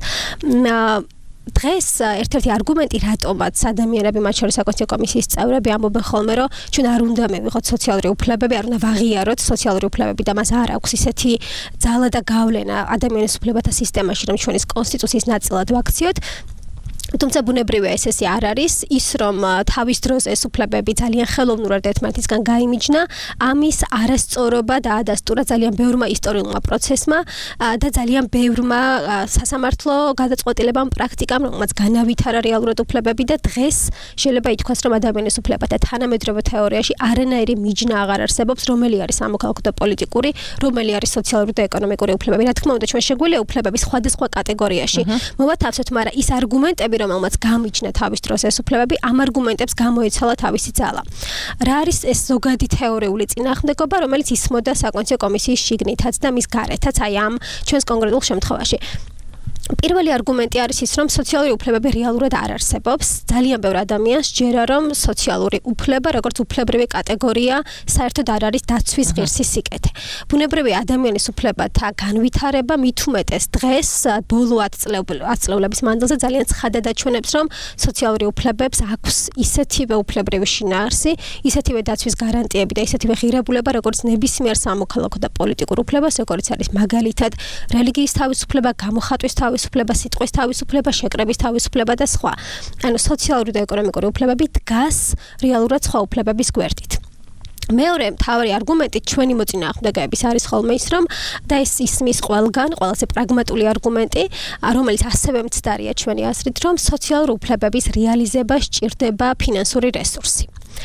დღეს ერთ-ერთი არგუმენტი, რატომაც ადამიანები, მათ შორის საკონსტიტუციო კომისიის წევრები ამბობენ ხოლმე, რომ ჩვენ არ უნდა მივიღოთ სოციალური უფლებები, არ უნდა ვაღიაროთ სოციალური უფლებები და მას არ აქვს ისეთი ძალა და გავლენა ადამიანის უფლებათა სისტემაში, რომ ჩვენის კონსტიტუციის ნაწილად ვაქციოთ. თუმცა ბუნებრივია ესე არ არის ის რომ თავის დროზე ეს უფლებები ძალიან ხელოვნურად ერთმანეთისგან გაიმიჯნა ამის არასწორობა დაადასტურა ძალიან ბევრმა ისტორიულმა პროცესმა და ძალიან ბევრმა სასამართლო გადაწყვეტილებამ პრაქტიკამ რომელმაც განავითარა რეალურად უფლებები და დღეს შეიძლება ითქვას რომ ადამიანის უფლებათა თანამედროვე თეორიაში არანაირი მიჯნა აღარ არსებობს რომელი არის სამოქალაქო და პოლიტიკური რომელი არის სოციალური და ეკონომიკური უფლებები რა თქმა უნდა ჩვენ შეგვიძლია უფლებების სხვადასხვა კატეგორიაში მოვათავსოთ მაგრამ ის არგუმენტები რომელმაც გამიჯნა თავის დროს ეს უფლებები ამ არგუმენტებს გამოეცალა თავისი ძალა. რა არის ეს ზოგადი თეორიული წინააღმდეგობა, რომელიც ისმოდა საკონსტიტუციო კომისიის შიგნითაც და მის გარეთაც, აი ამ ჩვენს კონკრეტულ შემთხვევაში. პირველი არგუმენტი არის ის, რომ სოციალური უფლებები რეალურად არ არსებობს. ძალიან ბევრ ადამიანს ჯერა რომ სოციალური უფლება, როგორც უფლებრივი კატეგორია, საერთოდ არ არის დაცვის ღირსი სიკეთე. ბუნებრივია ადამიანის უფლებათა განვითარება მით უმეტეს დღეს ბოლო 10 წლების მანძილზე ძალიან ცხადად აჩვენებს, რომ სოციალური უფლებებს აქვს ისეთივე უფლებრივი შინაარსი, ისეთივე დაცვის გარანტიები და ისეთივე ღირებულება, როგორც ნებისმიერ სამოქალაქო და პოლიტიკურ უფლებას, როგორც არის მაგალითად რელიგიის თავისუფლება, გამოხატვის თავისუფლება, სიტყვის თავისუფლება, შეკრების თავისუფლება და სხვა. ანუ სოციალური და ეკონომიკური უფლებები დგას რეალურად სხვა უფლებების გვერდით. მეორე მთავარი არგუმენტი ჩვენი მოწინააღმდეგეების არის ხოლმე ის, რომ და ეს ისმის ყველგან, ყველაზე პრაგმატული არგუმენტი, რომელიც ასევე მცდარია ჩვენი აზრით, რომ სოციალური უფლებების რეალიზება სჭირდება ფინანსური რესურსი.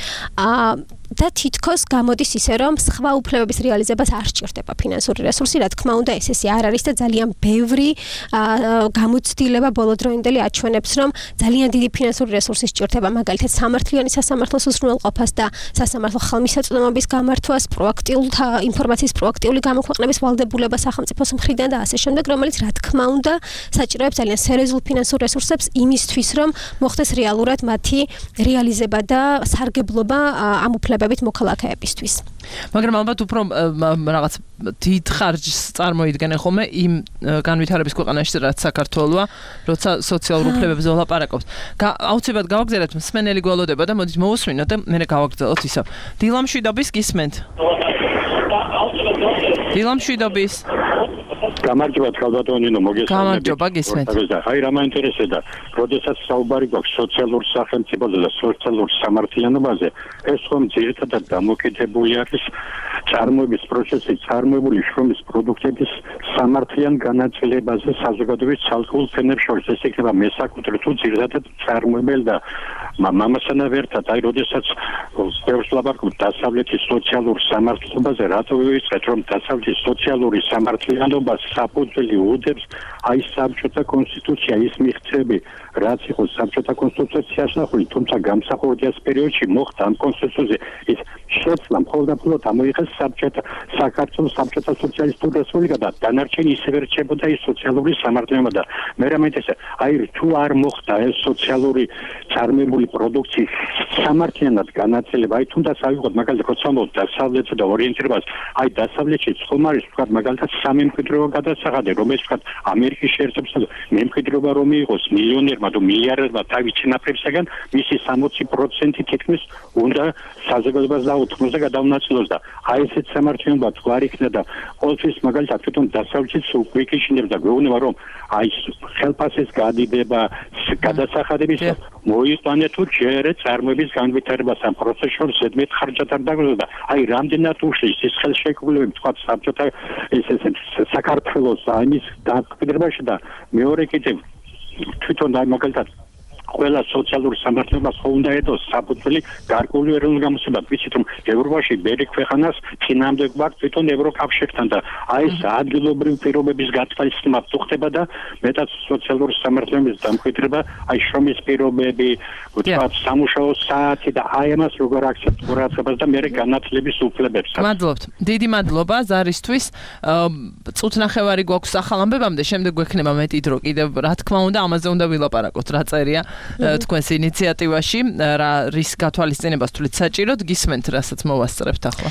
და თითქოს გამოდის ისე რომ სხვა უფლებების რეალიზებას არ სჭირდება ფინანსური რესურსი, რა თქმა უნდა ესე არ არის და ძალიან ბევრი გამოცდილება ბოლოდროინდელი აჩვენებს, რომ ძალიან დიდი ფინანსური რესურსი სჭირდება მაგალითად სამართლიანი სასამართლოს უზრუნველყოფას და სასამართლო ხელმისაწვდომობის გამართვას, ინფორმაციის პროაქტიული გამოქვეყნების ვალდებულება სახელმწიფოს მხრიდან და ასე შემდეგ, რომელიც რა თქმა უნდა საჭიროებს ძალიან სერიოზულ ფინანსურ რესურსებს იმისთვის, რომ მოხდეს რეალურად მათი რეალიზება და სარგებლობა ამ უფლებებით მოქალაქეებისთვის. მაგრამ ალბათ უფრო რაღაც დიდ ხარჯს წარმოიდგენენ ხოლმე იმ განვითარების ქვეყანაში, რაც საქართველოა, როცა სოციალურ უფლებებზე ვლაპარაკობთ. აუცილებლად გავაგზავნოთ მსმენელი გველოდება და მოდით მოусმინოთ და მე გავაგზავნოთ ისევ. დილამშვიდობის გისმენთ. დილამშვიდობის. გამარჯობა ქალბატონინო მოგესალმებით. გამარჯობა გისმენთ. აი რა მაინტერესებდა, როდესაც საუბარი გვაქვს სოციალურ სახელმწიფოზე და სოციალურ სამართლიანობაზე, ეს ხომ ძირითადად დამოკიდებული არის წარმოების პროცესი, წარმოებული შრომის პროდუქტების სამართლიან განაწილებაზე საზოგადოების ცალკეულ ფენებს შორის. ეს იქნება მესაკუთრე თუ ძირითადად წარმოებელ და მამასთან ერთად, აი როდესაც ბევრს ლაპარაკობთ დასავლეთის სოციალურ სამართლობაზე, რატო ვიწყეთ რომ დასავლეთის სოციალური სამართლიანობა საფუძველი უდებს აი საბჭოთა კონსტიტუცია ის მიღწევები, რაც იყო საბჭოთა კონსტიტუციაში ასახული, თუმცა გამსახურდიას პერიოდში მოხდა ამ კონსტიტუციაზე ის შეცვლა მხოლოდ ამოიღეს საქართველოს საბჭოთა სოციალისტური რესპუბლიკა და დანარჩენი ისევე რჩებოდა ის სოციალური სამართლიანობა და მე რა მეინტერესებს, აი თუ არ მოხდა ეს სოციალური წარმოებული პროდუქციის სამართლიანად განაწილება, აი თუნდაც ავიღოთ მაგალითად როცა დასავლეთსა და ორიენტირებას, აი დასავლეთში ხომ არის ვთქვათ მაგალითად სამემკვიდრეო გადასახადი, რომელიც ვთქვათ ამერიკის შეერთებულ მემკვიდრეობა რომ იყოს მილიონერმა თუ მილიარდერმა თავის ჩინაფრებსაგან მისი 60% თითქმის უნდა საზოგადოებას დაუთმოს და გადაუნაწილოს და აი ესეთ სამართლიანობა თუ არ იქნება და ყოველთვის მაგალითად თვითონ დასავლეთიც უგვიქიშინებს და გვეუბნება რომ აი ხელფასის გადიდება გადასახადების მოიყვანეთ თუ ჯერ წარმოების განვითარებას ამ პროცესში ზედმეტ ხარჯად არ დაგვეძლო და აი რამდენად უშლის ის ხელშეკრულებები თქვათ საბჭოთა საქართველოს ამის დაკვირვებაში და მეორე კიდევ თვითონ აი მაგალითად ყველა სოციალური სამართლობას ხო უნდა ედოს საფუძველი გარკვეული ეროვნული გამოსავალ. ვიცით რომ ევროპაში ბერი ქვეყანას წინამდე გვაქვს თვითონ ევროკავშირთან და აი ეს ადგილობრივი პირობების გათვალისწინება თუ ხდება და მეტად სოციალური სამართლების დამკვიდრება, აი შრომის პირობები, ვთქვათ სამუშაო საათი და აი ამას როგორ აქცენტურაციას და მე განათლების უფლებებს. მადლობთ. დიდი მადლობა ზარისთვის. წუთნახევარი გვაქვს ახალ ამბებამდე, შემდეგ გვექნება მეტი დრო კიდევ რა თქმა უნდა ამაზე უნდა ვილაპარაკოთ, რა წერია თქვენს ინიციატივაში, რა რის გათვალისწინებას თulit საჭიროდ გისმენთ, რასაც მოვასწრებთ ახლა.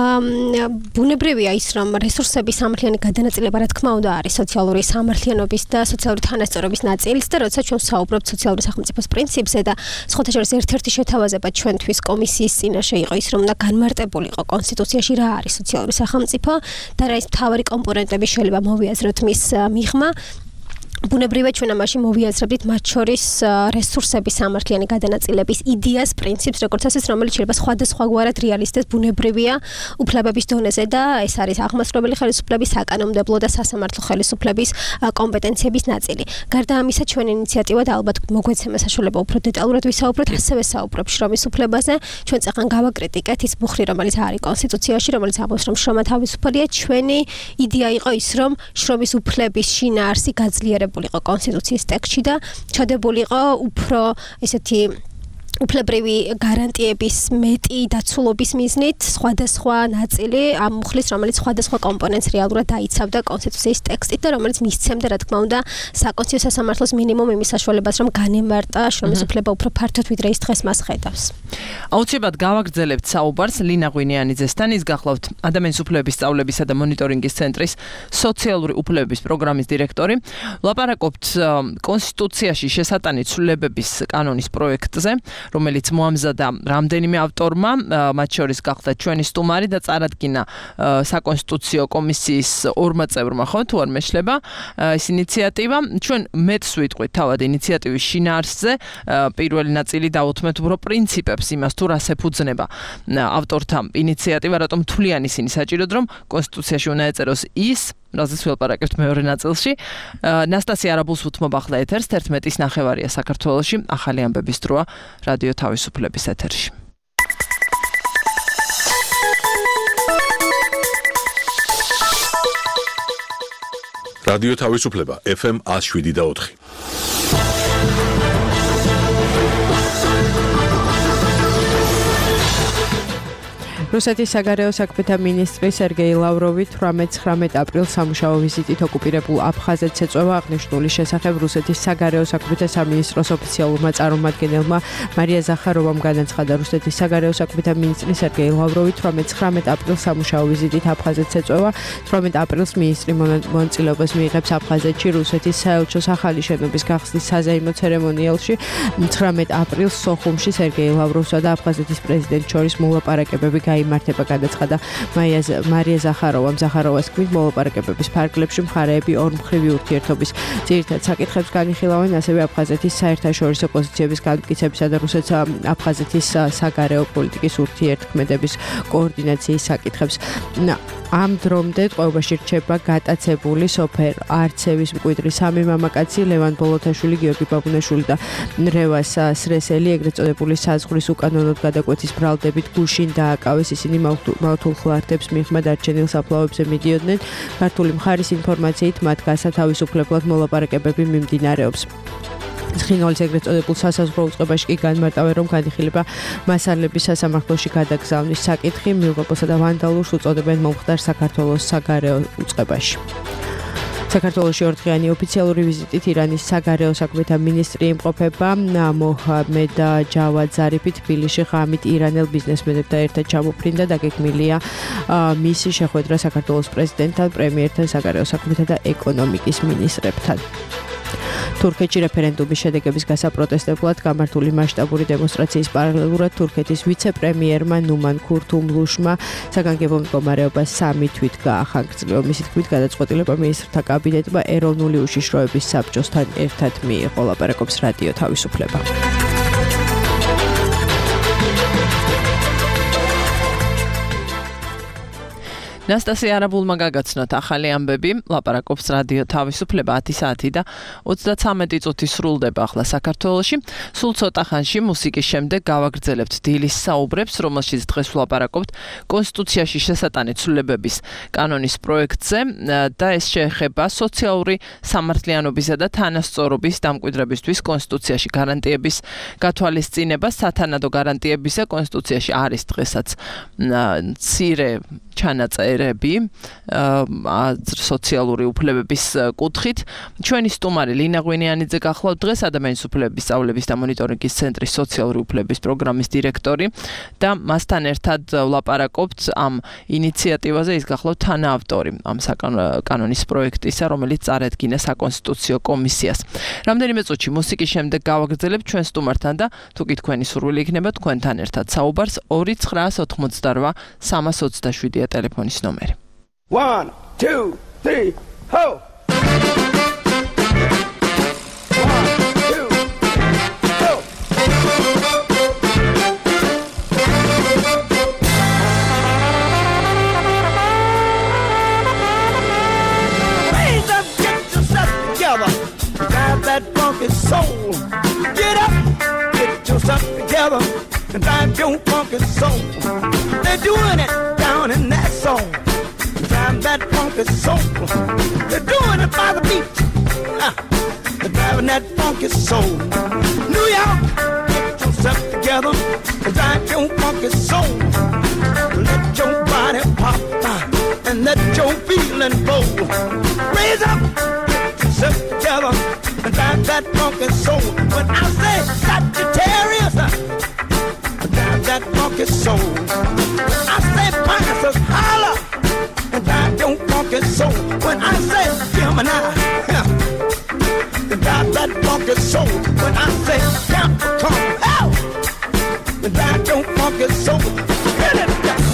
ბუნებრივია ის, რომ რესურსების სამართლიანი გადანაწილება რა თქმა უნდა არის სოციალური სამართლიანობის და სოციალური თანასწორობის ნაწილიც და როცა ჩვენ საუბრობთ სოციალური სახელმწიფოს პრინციპზე და სხვათა შორის ერთ-ერთი შეთავაზება ჩვენთვის კომისიის წინაშე იყო ის, რომ უნდა განმარტებულიყო კონსტიტუციაში რა არის სოციალური სახელმწიფო და რა ის მთავარი კომპონენტები შეიძლება მოვიაზროთ მის მიღმა. ბუნებრივად ჩვენ ამაში მოვიაზრებდით მათ შორის რესურსების სამართლიანი გადანაწილების იდეას, პრინციპს, როგორც ასეც, რომელიც შეიძლება სხვადასხვაგვარად რეალისტებს ბუნებრივია უფლებების დონეზე და ეს არის აღმასრულებელი ხელისუფლების, საკანონმდებლო და სასამართლო ხელისუფლების კომპეტენციების ნაწილი. გარდა ამისა, ჩვენი ინიციატივა და ალბათ მოგვეცემა საშუალება უფრო დეტალურად ვისაუბროთ, ასევე საუბრობ შრომის უფლებაზე. ჩვენ წახან გავაკრიტიკეთ ის ბუხრი, რომელიც არის კონსტიტუციაში, რომელიც ამბობს, რომ შრომა თავისუფალია. ჩვენი იდეა იყო ის, რომ შრომის უფლების შინაარსი გაძლიერებულიყო კონსტიტუციის ტექსტში და ჩადებულიყო უფრო ესეთი უფლებრივი გარანტიების მეტი დაცულობის მიზნით სხვადასხვა ნაწილი ამ მუხლის, რომელიც სხვადასხვა კომპონენტს რეალურად დაიცავდა კონსტიტუციის ტექსტით და რომელიც მისცემდა, რა თქმა უნდა, საკონსტიტუციო სასამართლოს მინიმუმ იმის საშუალებას, რომ განემარტა შრომის უფლება უფრო ფართოდ, ვიდრე ის დღეს მას ხედავს. აუცილებლად გავაგრძელებთ საუბარს ლინა ღვინიანიძესთან, ის გახლავთ ადამიანის უფლებების სწავლებისა და მონიტორინგის ცენტრის სოციალური უფლებების პროგრამის დირექტორი. ვლაპარაკობთ კონსტიტუციაში შესატანი ცვლილებების კანონის პროექტზე, რომელიც მოამზადა რამდენიმე ავტორმა, მათ შორის გახლავთ ჩვენი სტუმარი და წარადგინა საკონსტიტუციო კომისიის ორმა წევრმა, ხო, თუ არ მეშლება ეს ინიციატივა. ჩვენ მეტს ვიტყვით თავად ინიციატივის შინაარსზე, პირველი ნაწილი დავუთმეთ უფრო პრინციპებს იმას, თუ რას ეფუძნება ავტორთა ინიციატივა, რატომ თვლიან ისინი საჭიროდ, რომ კონსტიტუციაში უნდა ეწეროს ის, რაზეც ველაპარაკებთ მეორე ნაწილში. ნასტასია არაბულს უთმობ ახლა ეთერს, 11:09 საქართველოში, ახალი ამბების დროა რადიო თავისუფლების ეთერში. რადიო თავისუფლება FM 107.4. რუსეთის საგარეო საქმეთა მინისტრი სერგეი ლავროვი 18-19 აპრილს სამუშაო ვიზიტით ოკუპირებულ აფხაზეთს ეწევა. აღნიშნული შესახებ რუსეთის საგარეო საქმეთა სამინისტროს ოფიციალურმა წარმომადგენელმა მარია ზახაროვამ განაცხადა. რუსეთის საგარეო საქმეთა მინისტრი სერგეი ლავროვი 18-19 აპრილს სამუშაო ვიზიტით აფხაზეთს ეწევა. 18 აპრილს მინისტრი მონაწილეობას მიიღებს აფხაზეთში რუსეთის საელჩოს ახალი შენობის გახსნის საზეიმო ცერემონიალში. 19 აპრილს სოხუმში სერგეი ლავროვსა და აფხაზეთის პრეზიდენტს შორის მოლაპარაკებები იმართება, გადაცხადა მარია ზახაროვამ. ზახაროვას თქმით, მოლაპარაკებების ფარგლებში მხარეები ორმხრივი ურთიერთობის ძირითად საკითხებს განიხილავენ, ასევე აფხაზეთის საერთაშორისო პოზიციების განმტკიცებისა და რუსეთ-აფხაზეთის საგარეო პოლიტიკის ურთიერთქმედების კოორდინაციის საკითხებს. ამ დრომდე ტყვეობაში რჩება გატაცებული სოფერ არცევის მკვიდრი სამი მამაკაცი, ლევან ბოლოთაშვილი, გიორგი ბაბუნაშვილი და რევას სრესელი, ეგრეთ წოდებული საზღვრის უკანონოდ გადაკვეთის ბრალდებით გუშინ დააკავეს. ისინი მავთულ ხლარდებს მიღმა დარჩენილ საფლავებზე მიდიოდნენ. ქართული მხარის ინფორმაციით მათ გასათავისუფლებლად მოლაპარაკებები მიმდინარეობს. ცხინვალის ეგრეთ წოდებულ სასაზღვრო უწყებაში კი განმარტავენ, რომ განიხილება მასალების სასამართლოში გადაგზავნის საკითხი, მიუღებელსა და ვანდალურს უწოდებენ მომხდარ საქართველოს საგარეო უწყებაში. საქართველოში ორდღიანი ოფიციალური ვიზიტით ირანის საგარეო საქმეთა მინისტრი იმყოფება. მოჰამედ ჯავად ზარიფი თბილისში ღამით ირანელ ბიზნესმენებთან ერთად ჩამოფრინდა. დაგეგმილია მისი შეხვედრა საქართველოს პრეზიდენტთან, პრემიერთან, საგარეო საქმეთა და ეკონომიკის მინისტრებთან. თურქეთში რეფერენდუმის შედეგების გასაპროტესტებლად გამართული მასშტაბური დემონსტრაციის პარალელურად თურქეთის ვიცე-პრემიერმა ნუმან ქურთუმლუშმა საგანგებო მდგომარეობას 3 თვით გაახანგრძლივა. მისი თქმით, გადაწყვეტილება მინისტრთა კაბინეტმა ეროვნული უშიშროების საბჭოსთან ერთად მიიღო. ლაპარაკობს რადიო თავისუფლება. ნასტასია არაბულმა გაგაცნოთ ახალი ამბები. ლაპარაკობს რადიო თავისუფლება 10 საათი და 33 წუთი სრულდება ახლა საქართველოში. სულ ცოტა ხანში მუსიკის შემდეგ გავაგრძელებთ დილის საუბრებს, რომელშიც დღეს ვლაპარაკობთ კონსტიტუციაში შესატანი ცვლილებების კანონის პროექტზე და ეს შეეხება სოციალური სამართლიანობისა და თანასწორობის დამკვიდრებისთვის კონსტიტუციაში გარანტიების გათვალისწინებას. სათანადო გარანტიებისა კონსტიტუციაში არის დღესაც მცირე ჩანაწერები სოციალური უფლებების კუთხით. ჩვენი სტუმარი ლინა ღვინიანიძე გახლავთ დღეს ადამიანის უფლებების სწავლების და მონიტორინგის ცენტრის სოციალური უფლებების პროგრამის დირექტორი და მასთან ერთად ვლაპარაკობთ ამ ინიციატივაზე. ის გახლავთ თანაავტორი ამ კანონის პროექტისა, რომელიც წარადგინა საკონსტიტუციო კომისიას. რამდენიმე წუთში მუსიკის შემდეგ გავაგრძელებთ ჩვენ სტუმართან და თუ კი თქვენი სურვილი იქნება თქვენთან ერთად საუბარს 2988 327 ტელეფონის ნომერი. 1 2 3 ho that funky soul. Get up, get yourself together, and drive your funky soul. They're doing it down in that soul. Drive that funky soul. They're doing it by the beat. They're driving that funky soul. New York, get yourself together, and drive your funky soul. Let your body pop and let your feeling flow. Raise up, get yourself together, and drive that funky soul. When I say Sagittarius, drive that funky soul. When I say Pisces, holler, and drive your funky soul. When I say Gemini, drive that funky soul. When I say Capricorn, drive your funky soul. Hit it.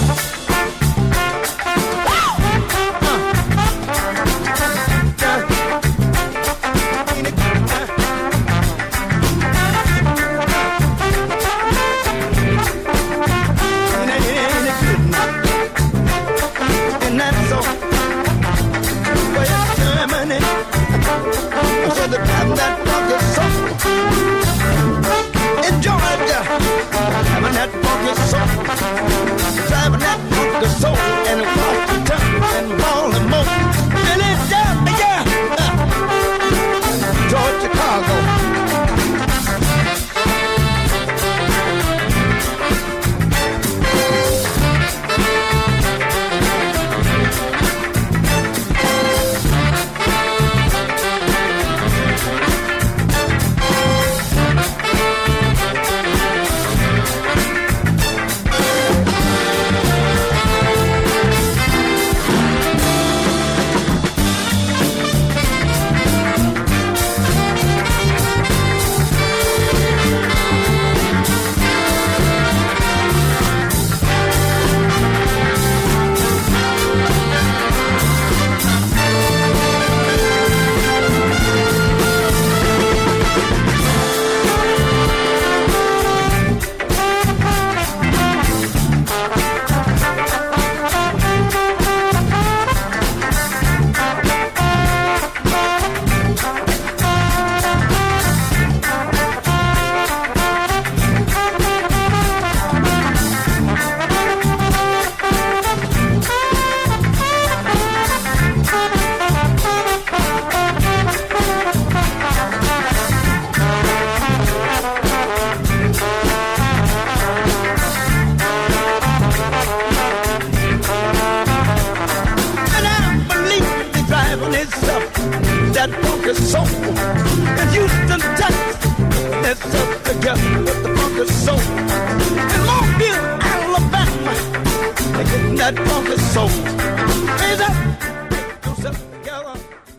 Driving that funky soul and Washington and Baltimore, Philadelphia, Georgia, Chicago. That funky soul in Houston, Texas. Let's up together with the funky soul in Mobile, Alabama. They're getting that funky soul. Raise up, get yourself together.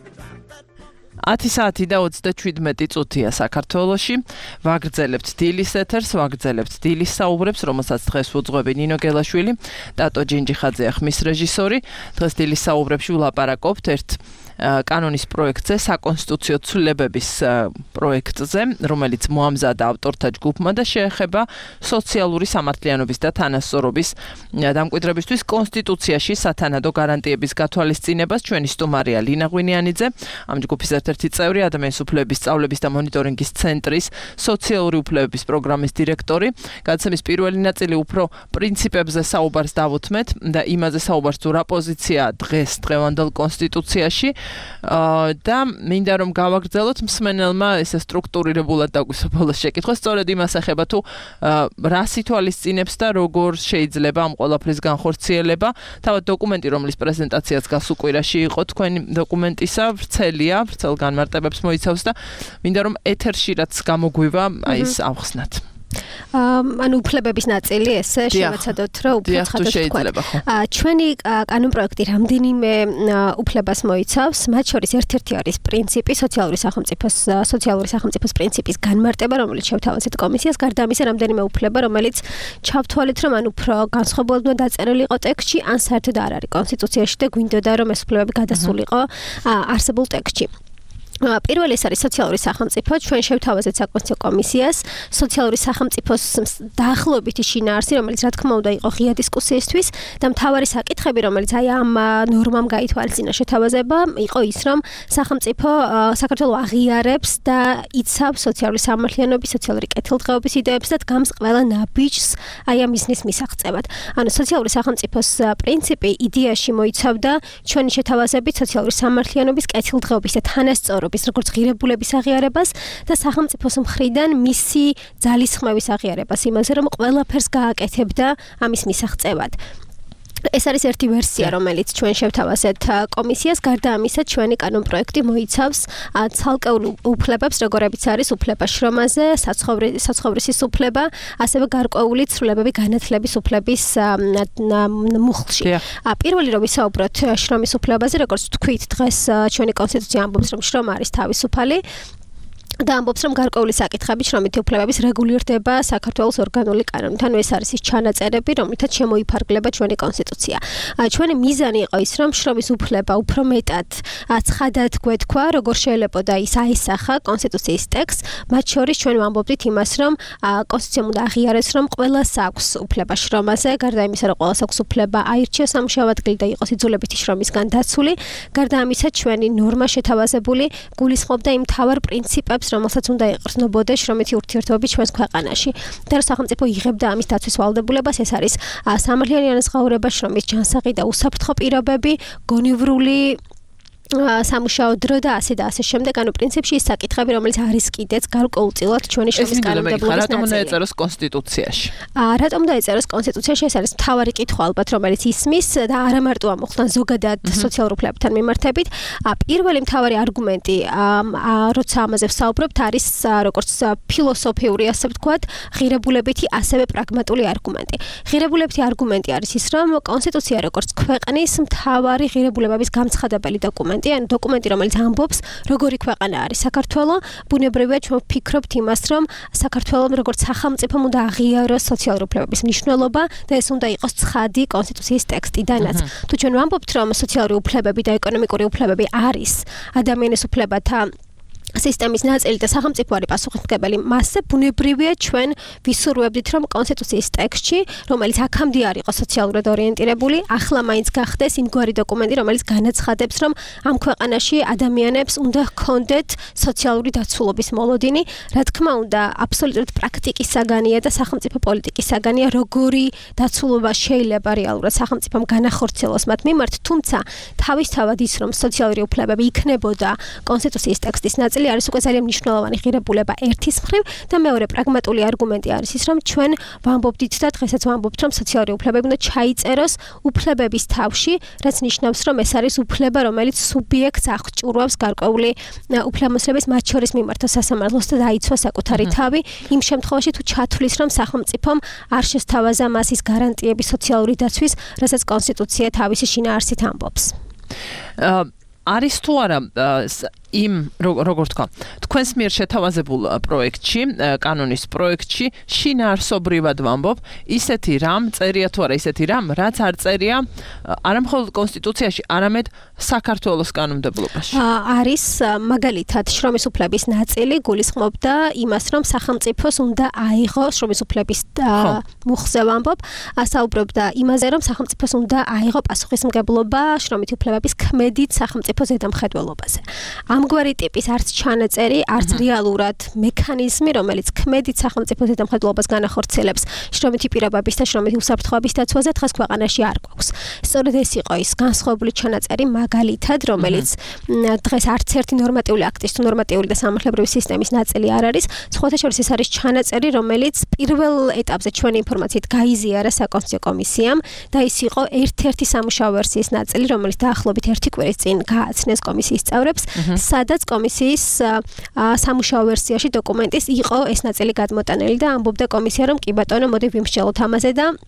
10 საათი და 37 წუთია საქართველოში. ვაგრძელებთ დილის ეთერს, ვაგრძელებთ დილის საუბრებს, რომელსაც დღეს უძღვები ნინო გელაშვილი, ტატო ჯინჯიხაძეა ხმის რეჟისორი. დღეს დილის საუბრებში ვლაპარაკობთ ერთ კანონის პროექტზე, საკონსტიტუციო ცვლილებების პროექტზე, რომელიც მოამზადა ავტორთა ჯგუფმა და შეეხება სოციალური სამართლიანობის და თანასწორობის დამკვიდრებისთვის კონსტიტუციაში სათანადო გარანტიების გათვალისწინებას. ჩვენი სტუმარია ლინა ღვინიანიძე, ამ ჯგუფის ერთ-ერთი წევრი, ადამიანის უფლებების სწავლების და მონიტორინგის ცენტრის სოციალური უფლებების პროგრამის დირექტორი. გადაცემის პირველი ნაწილი უფრო პრინციპებზე საუბარს დავუთმეთ და იმაზე საუბარს თუ რა პოზიციაა დღეს დღევანდელ კონსტიტუციაში. და მინდა რომ გავაგრძელოთ მსმენელმა ესე სტრუქტურირებულად დაგვისვენოს შეკითხვა, სწორედ იმას ეხება თუ რას ითვალისწინებს და როგორ შეიძლება ამ ყველაფრის განხორციელება. თავად დოკუმენტი, რომლის პრეზენტაციაც გასულ კვირაში იყო, თქვენი დოკუმენტისა ვრცელია, ვრცელ განმარტებებს მოიცავს და მინდა რომ ეთერში რაც გამოგვივა, აი ეს ავხსნათ. ანუ უფლებების ნაწილი ესე შევეცადოთ რომ უფრო ხათოს თქვა. ჩვენი კანონ პროექტი რამდენიმე უფლებას მოიცავს, მათ შორის ერთ-ერთი არის პრინციპი სოციალური სახელმწიფოს პრინციპის განმარტება, რომელიც შევთავაზეთ კომისიას. გარდა ამისა, რამდენიმე უფლება, რომელიც ჩავთვალეთ, რომ ან უფრო განსხვავებულად უნდა დაწერილი იყო ტექსტში, ან საერთოდ არ არის კონსტიტუციაში და გვინდოდა რომ ეს უფლებები გადასულიყო არსებულ ტექსტში. პირველი ეს არის სოციალური სახელმწიფო, ჩვენ შევთავაზეთ საკონსტიტუციო კომისიას, სოციალური სახელმწიფოს დაახლოებითი შინაარსი, რომელიც რა თქმა უნდა იყო ღია დისკუსიისთვის და მთავარი საკითხები, რომელიც აი ამ ნორმამ გაითვალისწინა შეთავაზება, იყო ის, რომ სახელმწიფო საქართველოს აღიარებს და იცავს სოციალური სამართლიანობის, სოციალური კეთილდღეობის იდეებს და დგამს ყველა ნაბიჯს აი ამ მიზნის მისაღწევად. ანუ სოციალური სახელმწიფოს პრინციპი იდეაში მოიცავდა ჩვენი შეთავაზებით სოციალური სამართლიანობის, კეთილდღეობის და თანასწორობის როგორც ღირებულების აღიარებას და სახელმწიფოს მხრიდან მისი ძალისხმევის აღიარებას იმაზე, რომ ყველაფერს გააკეთებდა ამის მისაღწევად. ეს არის ერთი ვერსია, რომელიც ჩვენ შევთავაზეთ კომისიას. გარდა ამისა, ჩვენი კანონპროექტი მოიცავს ცალკეულ უფლებებს, როგორებიც არის უფლება შრომაზე, საცხოვრისის უფლება, ასევე გარკვეული ცვლილებები განათლების უფლების მუხლში. პირველი რომ ვისაუბროთ შრომის უფლებაზე, როგორც თქვით, დღეს ჩვენი კონსტიტუცია ამბობს, რომ შრომა არის თავისუფალი. და ამბობს, რომ გარკვეული საკითხები შრომითი უფლებების რეგულირდება საქართველოს ორგანული კანონით. ანუ ეს არის ის ჩანაწერები, რომლითაც შემოიფარგლება ჩვენი კონსტიტუცია. ჩვენი მიზანი იყო ის, რომ შრომის უფლება უფრო მეტად ცხადად გვეთქვა, როგორ შეიძლება ის აისახა კონსტიტუციის ტექსტს, მათ შორის ჩვენ ვამბობდით იმას, რომ კონსტიტუციამ უნდა აღიაროს, რომ ყველას აქვს უფლება შრომაზე, გარდა იმისა, რომ ყველას აქვს უფლება აირჩიოს სამუშაო ადგილი და იყოს იძულებითი შრომისგან დაცული. გარდა ამისა, ჩვენი ნორმა შეთავაზებული გულისხმობდა იმ მთავარ პრინციპებს, რომელსაც უნდა იყრწნობოდეს შრომითი ურთიერთობები ჩვენს ქვეყანაში. და რომ სახელმწიფო იღებდა ამის დაცვის ვალდებულებას, ეს არის სამართლიანი ანაზღაურება, შრომის ჯანსაღი და უსაფრთხო პირობები, გონივრული სამუშაო დრო და ასე და ასე შემდეგ. ანუ პრინციპში ის საკითხები, რომელიც არის კიდეც გარკვეულწილად ჩვენი შრომის კანონმდებლობის ნაწილია. რატომ უნდა ეწეროს კონსტიტუციაში? რატომ უნდა ეწეროს კონსტიტუციაში? ეს არის მთავარი კითხვა ალბათ, რომელიც ისმის და არა მარტო ამ მოხდან ზოგადად სოციალურ უფლებებთან მიმართებით. პირველი მთავარი არგუმენტი, როცა ამაზე ვსაუბრობთ, არის როგორც ფილოსოფიური, ასე ვთქვათ, ღირებულებითი, ასევე პრაგმატული არგუმენტი. ღირებულებითი არგუმენტი არის ის, რომ კონსტიტუცია როგორც ქვეყნის მთავარი ღირებულებების გამცხადებელი დოკუმენტი, ან დოკუმენტი, რომელიც ამბობს, როგორი ქვეყანა არის საქართველო, ბუნებრივია ჩვენ ვფიქრობთ იმას, რომ საქართველოს როგორც სახელმწიფომ უნდა აღიაროს სოციალური უფლებების მნიშვნელობა და ეს უნდა იყოს ცხადი კონსტიტუციის ტექსტიდანაც. თუ ჩვენ ვამბობთ, რომ სოციალური უფლებები და ეკონომიკური უფლებები არის ადამიანის უფლებათა სისტემის ნაწილი და სახელმწიფო არის პასუხისმგებელი მასზე, ბუნებრივია ჩვენ ვისურვებდით, რომ კონსტიტუციის ტექსტში, რომელიც აქამდე არ იყო სოციალურად ორიენტირებული, ახლა მაინც გახდეს იმგვარი დოკუმენტი, რომელიც განაცხადებს, რომ ამ ქვეყანაში ადამიანებს უნდა ჰქონდეთ სოციალური დაცულობის მოლოდინი. რა თქმა უნდა, აბსოლუტურად პრაქტიკის საგანია და სახელმწიფო პოლიტიკის საგანია, როგორი დაცულობა შეიძლება რეალურად სახელმწიფომ განახორციელოს მათ მიმართ, თუმცა თავისთავად ის, რომ სოციალური უფლებები იქნებოდა კონსტიტუციის ტექსტის ნაწილი, არის უკვე ძალიან მნიშვნელოვანი ღირებულება ერთის მხრივ და მეორე პრაგმატული არგუმენტი არის ის, რომ ჩვენ ვამბობდით და დღესაც ვამბობთ, რომ სოციალური უფლებები უნდა ჩაიწეროს უფლებების თავში, რაც ნიშნავს, რომ ეს არის უფლება, რომელიც სუბიექტს აღჭურვავს გარკვეული უფლებამოსილების, მათ შორის მიმართო სასამართლოს და დაიცვა საკუთარი თავი, იმ შემთხვევაში თუ ჩათვლის, რომ სახელმწიფომ არ შესთავაზა მას ის გარანტიები სოციალური დაცვის, რასაც კონსტიტუცია თავისი შინაარსით ამბობს. არის თუ არა იმ როგორ თქვა, თქვენს მიერ შეთავაზებულ პროექტში, კანონის პროექტში შინაარსობრივად ვამბობ, ისეთი რამ წერია თუ არა ისეთი რამ, რაც არ წერია არა მხოლოდ კონსტიტუციაში, არამედ საქართველოს კანონმდებლობაში. არის მაგალითად შრომის უფლების ნაწილი გულისხმობდა იმას, რომ სახელმწიფოს უნდა აიღოს შრომის უფლების მუხლზე ვამბობ, საუბრობდა იმაზე, რომ სახელმწიფოს უნდა აიღო პასუხისმგებლობა შრომითი უფლებების ქმედით სახელმწიფო ზედამხედველობაზე. ამგვარი ტიპის არც ჩანაწერი, არც რეალურად მექანიზმი, რომელიც ქმედით სახელმწიფო ზედამხედველობას განახორციელებს შრომითი პირობების და შრომითი უსაფრთხოების დაცვაზე დღეს ქვეყანაში არ გვაქვს. სწორედ ეს იყო ის განსხვავებული ჩანაწერი, მაგალითად, რომელიც დღეს არც ერთი ნორმატიული აქტის თუ ნორმატიული და სამართლებრივი სისტემის ნაწილი არ არის. სხვათა შორის ეს არის ჩანაწერი, რომელიც პირველ ეტაპზე ჩვენი ინფორმაციით გაიზიარა საკონსტიტუციო კომისიამ და ის იყო ერთ-ერთი სამუშაო ვერსიის ნაწილი, რომელიც დაახლოებით ერთი კვირის წინ გააცნეს კომისიის წევრებს, სადაც კომისიის სამუშაო ვერსიაში დოკუმენტის იყო ეს ნაწილი გადმოტანილი და ამბობდა კომისია, რომ კი ბატონო, მოდი ვიმსჯელოთ ამაზე და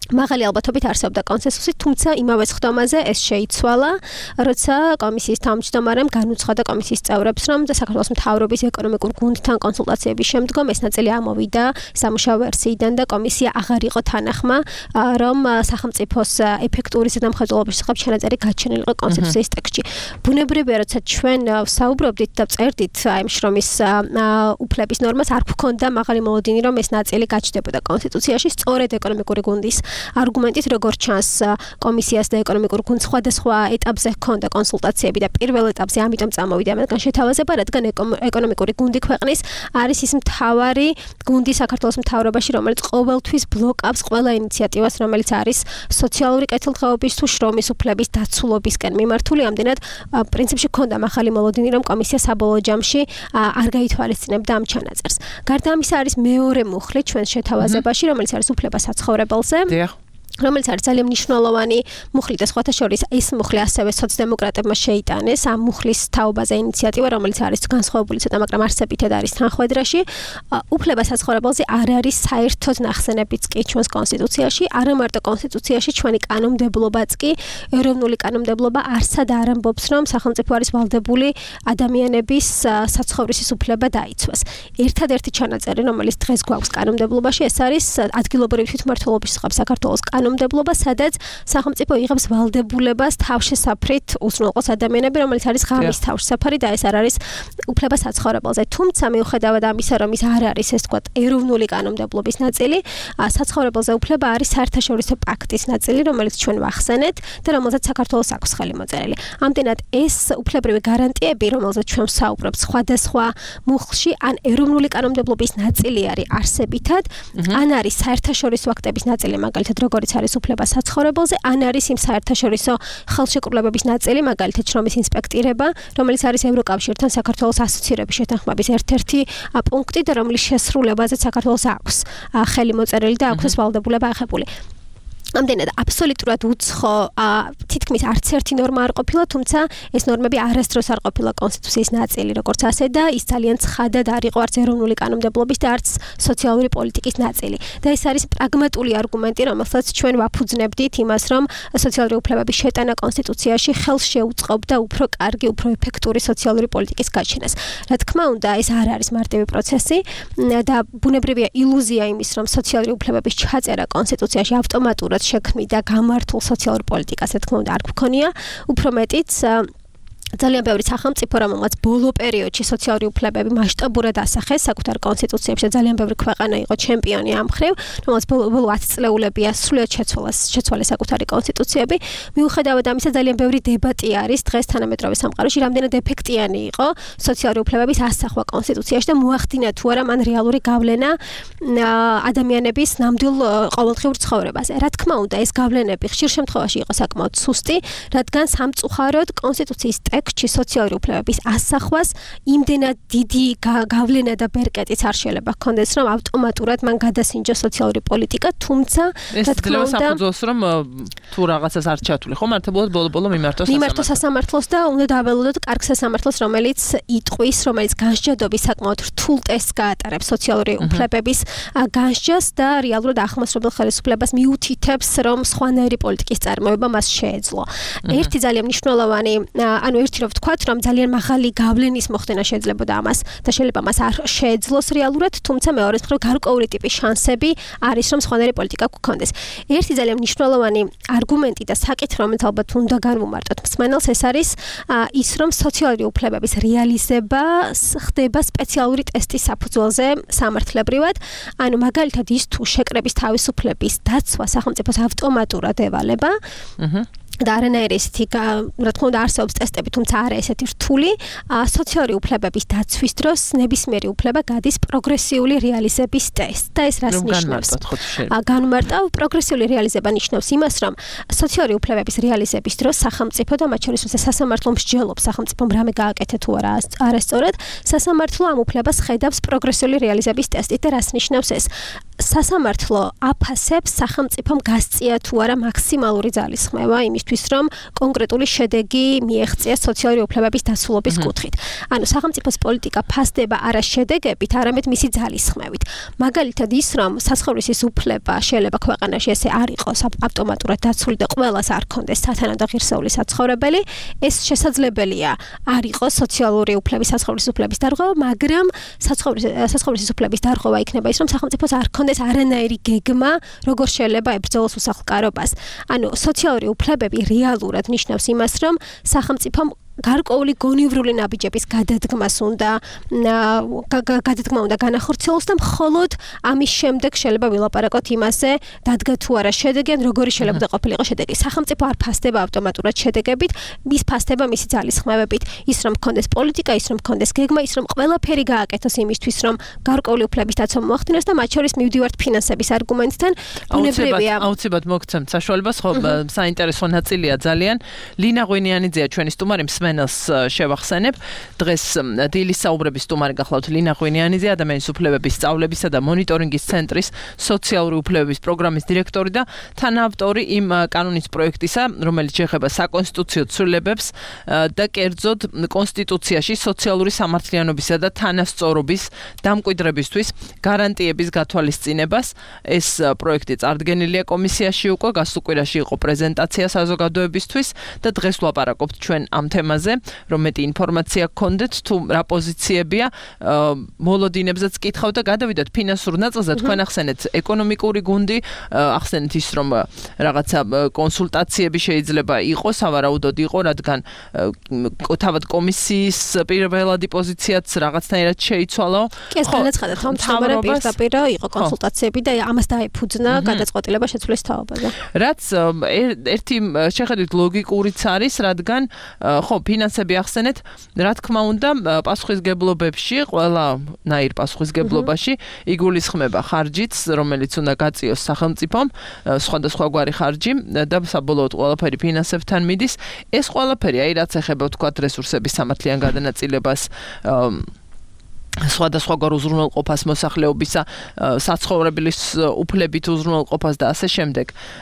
მაღალი ალბათობით არსებობდა კონსენსუსი, თუმცა იმავე ხდომაზე ეს შეიცვალა, როცა კომისიის თავმჯდომარემ განუცხადა კომისიის წევრებს, რომ საქართველოს მთავრობის ეკონომიკურ გუნდთან კონსულტაციების შემდგომ ეს ნაწილი ამოვიდა სამუშაო ვერსიიდან და კომისია აღარ იყო თანახმა, რომ სახელმწიფოს ეფექტური ზედამხედველობის შესახებ ჩანაწერი გაჩენილიყო კონსტიტუციის ტექსტში. ბუნებრივია, როცა ჩვენ ვსაუბრობდით და წერდით აი ამ შრომის უფლების ნორმას, არ გვქონდა მაღალი მოლოდინი, რომ ეს ნაწილი გაჩნდებოდა კონსტიტუციაში, სწორედ ეკონომიკური გუნდის არგუმენტით, როგორც ჩანს, კომისიას და ეკონომიკურ გუნდს სხვადასხვა ეტაპზე ჰქონდა კონსულტაციები და პირველ ეტაპზე ამიტომ წამოვიდა მათგან შეთავაზება, რადგან ეკონომიკური გუნდი ქვეყნის არის ის მთავარი გუნდი საქართველოს მთავრობაში, რომელიც ყოველთვის ბლოკავს ყველა ინიციატივას, რომელიც არის სოციალური კეთილდღეობის თუ შრომის უფლების დაცულობისკენ მიმართული. ამდენად პრინციპში ჰქონდა მაღალი მოლოდინი, რომ კომისია საბოლოო ჯამში არ გაითვალისწინებდა ამ ჩანაწერს. გარდა ამისა არის მეორე მუხლი ჩვენს შეთავაზებაში, რომელიც არის უფლება საცხოვრებელზე. რომელიც არის ძალიან მნიშვნელოვანი მუხლი და სხვათა შორის ეს მუხლი ასევე სოციალ-დემოკრატებმა შეიტანეს ამ მუხლის თაობაზე ინიციატივა, რომელიც არის განსხვავებული ცოტა, მაგრამ არსებითად არის თანხმედრაში. უფლება საცხოვრებელზე არ არის საერთოდ ნახსენებიც კი ჩვენს კონსტიტუციაში, არა მარტო კონსტიტუციაში, ჩვენი კანონმდებლობაც კი, ეროვნული კანონმდებლობა არსად არ ამბობს, რომ სახელმწიფო არის ვალდებული ადამიანების საცხოვრისის უფლება დაიცვას. ერთადერთი ჩანაწერი, რომელიც დღეს გვაქვს კანონმდებლობაში, ეს არის ადგილობრივი თვითმმართველობის საქართველოს კანონმდებლობა, სადაც სახელმწიფო იღებს ვალდებულებას თავშესაფრით უზრუნველყოს ადამიანები, რომელიც არის ღამის თავშესაფარი და ეს არ არის უფლება საცხოვრებელზე. თუმცა მიუხედავად ამისა, რომ ის არ არის, ეს თქვა, ეროვნული კანონმდებლობის ნაწილი, საცხოვრებელზე უფლება არის საერთაშორისო პაქტის ნაწილი, რომელიც ჩვენ ვახსენეთ და რომელზეც საქართველოს აქვს ხელი მოწერილი. ამდენად ეს უფლებრივი გარანტიები, რომელზეც ჩვენ ვსაუბრობთ სხვადასხვა მუხლში, ან ეროვნული კანონმდებლობის ნაწილი არის არსებითად, ან არის საერთაშორისო აქტების ნაწილი, მაგალითად როგორც არის უფლება საცხოვრებელზე, ან არის იმ საერთაშორისო ხელშეკრულებების ნაწილი, მაგალითად შრომის ინსპექტირება, რომელიც არის ევროკავშირთან საქართველოს ასოცირების შეთანხმების ერთ-ერთი პუნქტი და რომლის შესრულებაზე საქართველოს აქვს ხელი მოწერილი და აქვს ეს ვალდებულება აღებული. ამდენად აბსოლუტურად უცხო თითქმის არც ერთი ნორმა არ ყოფილა, თუმცა ეს ნორმები არასდროს არ ყოფილა კონსტიტუციის ნაწილი, როგორც ასე და ის ძალიან ცხადად არ იყო არც ეროვნული კანონმდებლობის და არც სოციალური პოლიტიკის ნაწილი. და ეს არის პრაგმატული არგუმენტი, რომელსაც ჩვენ ვაფუძნებდით იმას, რომ სოციალური უფლებების შეტანა კონსტიტუციაში ხელს შეუწყობდა უფრო კარგი, უფრო ეფექტური სოციალური პოლიტიკის გაჩენას. რა თქმა უნდა, ეს არ არის მარტივი პროცესი და ბუნებრივია ილუზია იმის, რომ სოციალური უფლებების ჩაწერა კონსტიტუციაში ავტომატურად შექმნიდა გამართულ სოციალურ პოლიტიკას, რა თქმა უნდა, არ გვქონია, უფრო მეტიც ძალიან ბევრი სახელმწიფო, რომელმაც ბოლო პერიოდში სოციალური უფლებები მასშტაბურად ასახეს საკუთარ კონსტიტუციებში და ძალიან ბევრი ქვეყანა იყო ჩემპიონი ამ მხრივ, რომელმაც ბოლო 10 წლეულებია სრულიად შეცვალეს საკუთარი კონსტიტუციები. მიუხედავად ამისა, ძალიან ბევრი დებატი არის დღეს თანამედროვე სამყაროში, რამდენად ეფექტიანი იყო სოციალური უფლებების ასახვა კონსტიტუციაში და მოახდინა თუ არა მან რეალური გავლენა ადამიანების ნამდვილ ყოველდღიურ ცხოვრებაზე. რა თქმა უნდა, ეს გავლენები ხშირ შემთხვევაში იყო საკმაოდ სუსტი, რადგან სამწუხაროდ კონსტიტუციის ტექსტში სოციალური უფლებების ასახვას იმდენად დიდი გავლენა და ბერკეტიც არ შეიძლება ჰქონდეს, რომ ავტომატურად მან გადასინჯა სოციალური პოლიტიკა, თუმცა ეს ძლევს საფუძველს, რომ თუ რაღაცას არ ჩათვლი, ხო, მართებულად ბოლო-ბოლო მიმართოს სასამართლოს და უნდა დაველოდოთ კარგ სასამართლოს, რომელიც იტყვის, რომელიც განსჯადობის საკმაოდ რთულ ტესტს გაატარებს სოციალური უფლებების განსჯას და რეალურად ახმასრებელ ხელისუფლებას მიუთითებს, რომ სხვანაირი პოლიტიკის წარმოება მას შეეძლო. ერთი ძალიან მნიშვნელოვანი, ანუ ერთი რომ ვთქვათ, რომ ძალიან მაღალი გავლენის მოხდენა შეიძლებოდა ამას და შეიძლება მას არ შეეძლოს რეალურად, თუმცა მეორეს მხრივ გარკვეული ტიპის შანსები არის, რომ სხვანაირი პოლიტიკა გქონდეს. ერთი ძალიან მნიშვნელოვანი არგუმენტი და საკითხი, რომელიც ალბათ უნდა განვუმარტოთ მსმენელს, ეს არის ის, რომ სოციალური უფლებების რეალიზება ხდება სპეციალური ტესტის საფუძველზე სამართლებრივად, ანუ მაგალითად ის თუ შეკრების თავისუფლების დაცვა სახელმწიფოს ავტომატურად ევალება, და არანაირი ესეთი, რა თქმა უნდა, არსებობს ტესტები, თუმცა არა ესეთი რთული, სოციალური უფლებების დაცვის დროს ნებისმიერი უფლება გადის პროგრესიული რეალიზების ტესტს. და ეს რას ნიშნავს? განვმარტავ, პროგრესიული რეალიზება ნიშნავს იმას, რომ სოციალური უფლებების რეალიზების დროს სახელმწიფო და მათ შორის სასამართლო მსჯელობს, სახელმწიფომ რამე გააკეთა თუ არა არასწორად, სასამართლო ამ უფლებას ხედავს პროგრესიული რეალიზების ტესტით და რას ნიშნავს ეს? სასამართლო აფასებს სახელმწიფომ გასწია თუ არა მაქსიმალური ძალისხმევა იმისთვის, რომ კონკრეტული შედეგი მიეღწია სოციალური უფლებების დასრულების კუთხით. ანუ სახელმწიფოს პოლიტიკა ფასდება არა შედეგებით, არამედ მისი ძალისხმევით. მაგალითად ის, რომ საცხოვრისის უფლება შეიძლება ქვეყანაში ესე არ იყოს ავტომატურად დაცული და ყველას არ ქონდეს სათანადო ღირსეული საცხოვრებელი, ეს შესაძლებელია არ იყოს სოციალური უფლების, საცხოვრისის უფლების დარღვევა, მაგრამ საცხოვრისის უფლების დარღვევა იქნება ის, რომ სახელმწიფოს არ ქონდეს არანაირი გეგმა, როგორ შეიძლება ებრძოლოს უსახლკარობას. ანუ სოციალური უფლებები რეალურად ნიშნავს იმას, რომ სახელმწიფომ გარკვეული გონივრული ნაბიჯების გადადგმას უნდა განახორციელოს და მხოლოდ ამის შემდეგ შეიძლება ვილაპარაკოთ იმაზე, დადგა თუ არა შედეგი, ან როგორი შეიძლება ყოფილიყო შედეგი. სახელმწიფო არ ფასდება ავტომატურად შედეგებით, ის ფასდება მისი ძალისხმევებით, ის რომ მქონდეს პოლიტიკა, ის რომ მქონდეს გეგმა, ის რომ ყველაფერი გააკეთოს იმისთვის, რომ გარკვეული უფლების დაცვა მოახდინოს და მათ შორის მივდივართ ფინანსების არგუმენტთან. ბუნებრივია. აუცილებლად მოგცემთ საშუალებას, ხო, საინტერესო ნაწილია ძალიან. ლინა ღვინიანიძეა ჩვენი სტუმარი, მსმენელს შევახსენებ. დღეს დილის საუბრების სტუმარი გახლავთ ლინა ღვინიანიძე, ადამიანის უფლებების სწავლებისა და მონიტორინგის ცენტრის სოციალური უფლებების პროგრამის დირექტორი და თანაავტორი იმ კანონის პროექტისა, რომელიც შეეხება საკონსტიტუციო ცვლილებებს და კერძოდ კონსტიტუციაში სოციალური სამართლიანობისა და თანასწორობის დამკვიდრებისთვის გარანტიების გათვალისწინებას. ეს პროექტი წარდგენილია კომისიაში უკვე, გასულ კვირაში იყო პრეზენტაცია საზოგადოებისთვის და დღეს ვლაპარაკობთ ჩვენ ამ თემაზე, რომ მეტი ინფორმაცია გქონდეთ თუ რა პოზიციებია, მოლოდინებზეც კითხავ და გადავიდეთ ფინანსურ ნაწილზე. თქვენ ახსენეთ ეკონომიკური გუნდი, ახსენეთ ის, რომ რაღაცა კონსულტაციები შეიძლება იყოს, სავარაუდოდ იყო, რადგან თავად კომისიის პირველადი პოზიციაც რაღაცნაირად შეიცვალა. კი, ეს განაცხადა თავმჯდომარე პირდაპირ იყო კონსულტაციები და ამას დაეფუძნა გადაწყვეტილება შეცვლის თაობაზე. რაც ერთი შეხედვით ლოგიკურიც არის, რადგან ხო, ფინანსები ახსენეთ, რა თქმა უნდა, პასუხისგებლობებში, ყველანაირ პასუხისგებლობაში იგულისხმება ხარჯიც, რომელიც უნდა გაწიოს სახელმწიფომ, სხვადასხვაგვარი ხარჯი და საბოლოოდ ყველაფერი ფინანსებთან მიდის. ეს ყველაფერი, აი რაც ეხება ვთქვათ რესურსების სამართლიან გადანაწილებას, სხვადასხვაგვარ უზრუნველყოფას მოსახლეობისა, საცხოვრებელის უფლებით უზრუნველყოფას და ასე შემდეგ.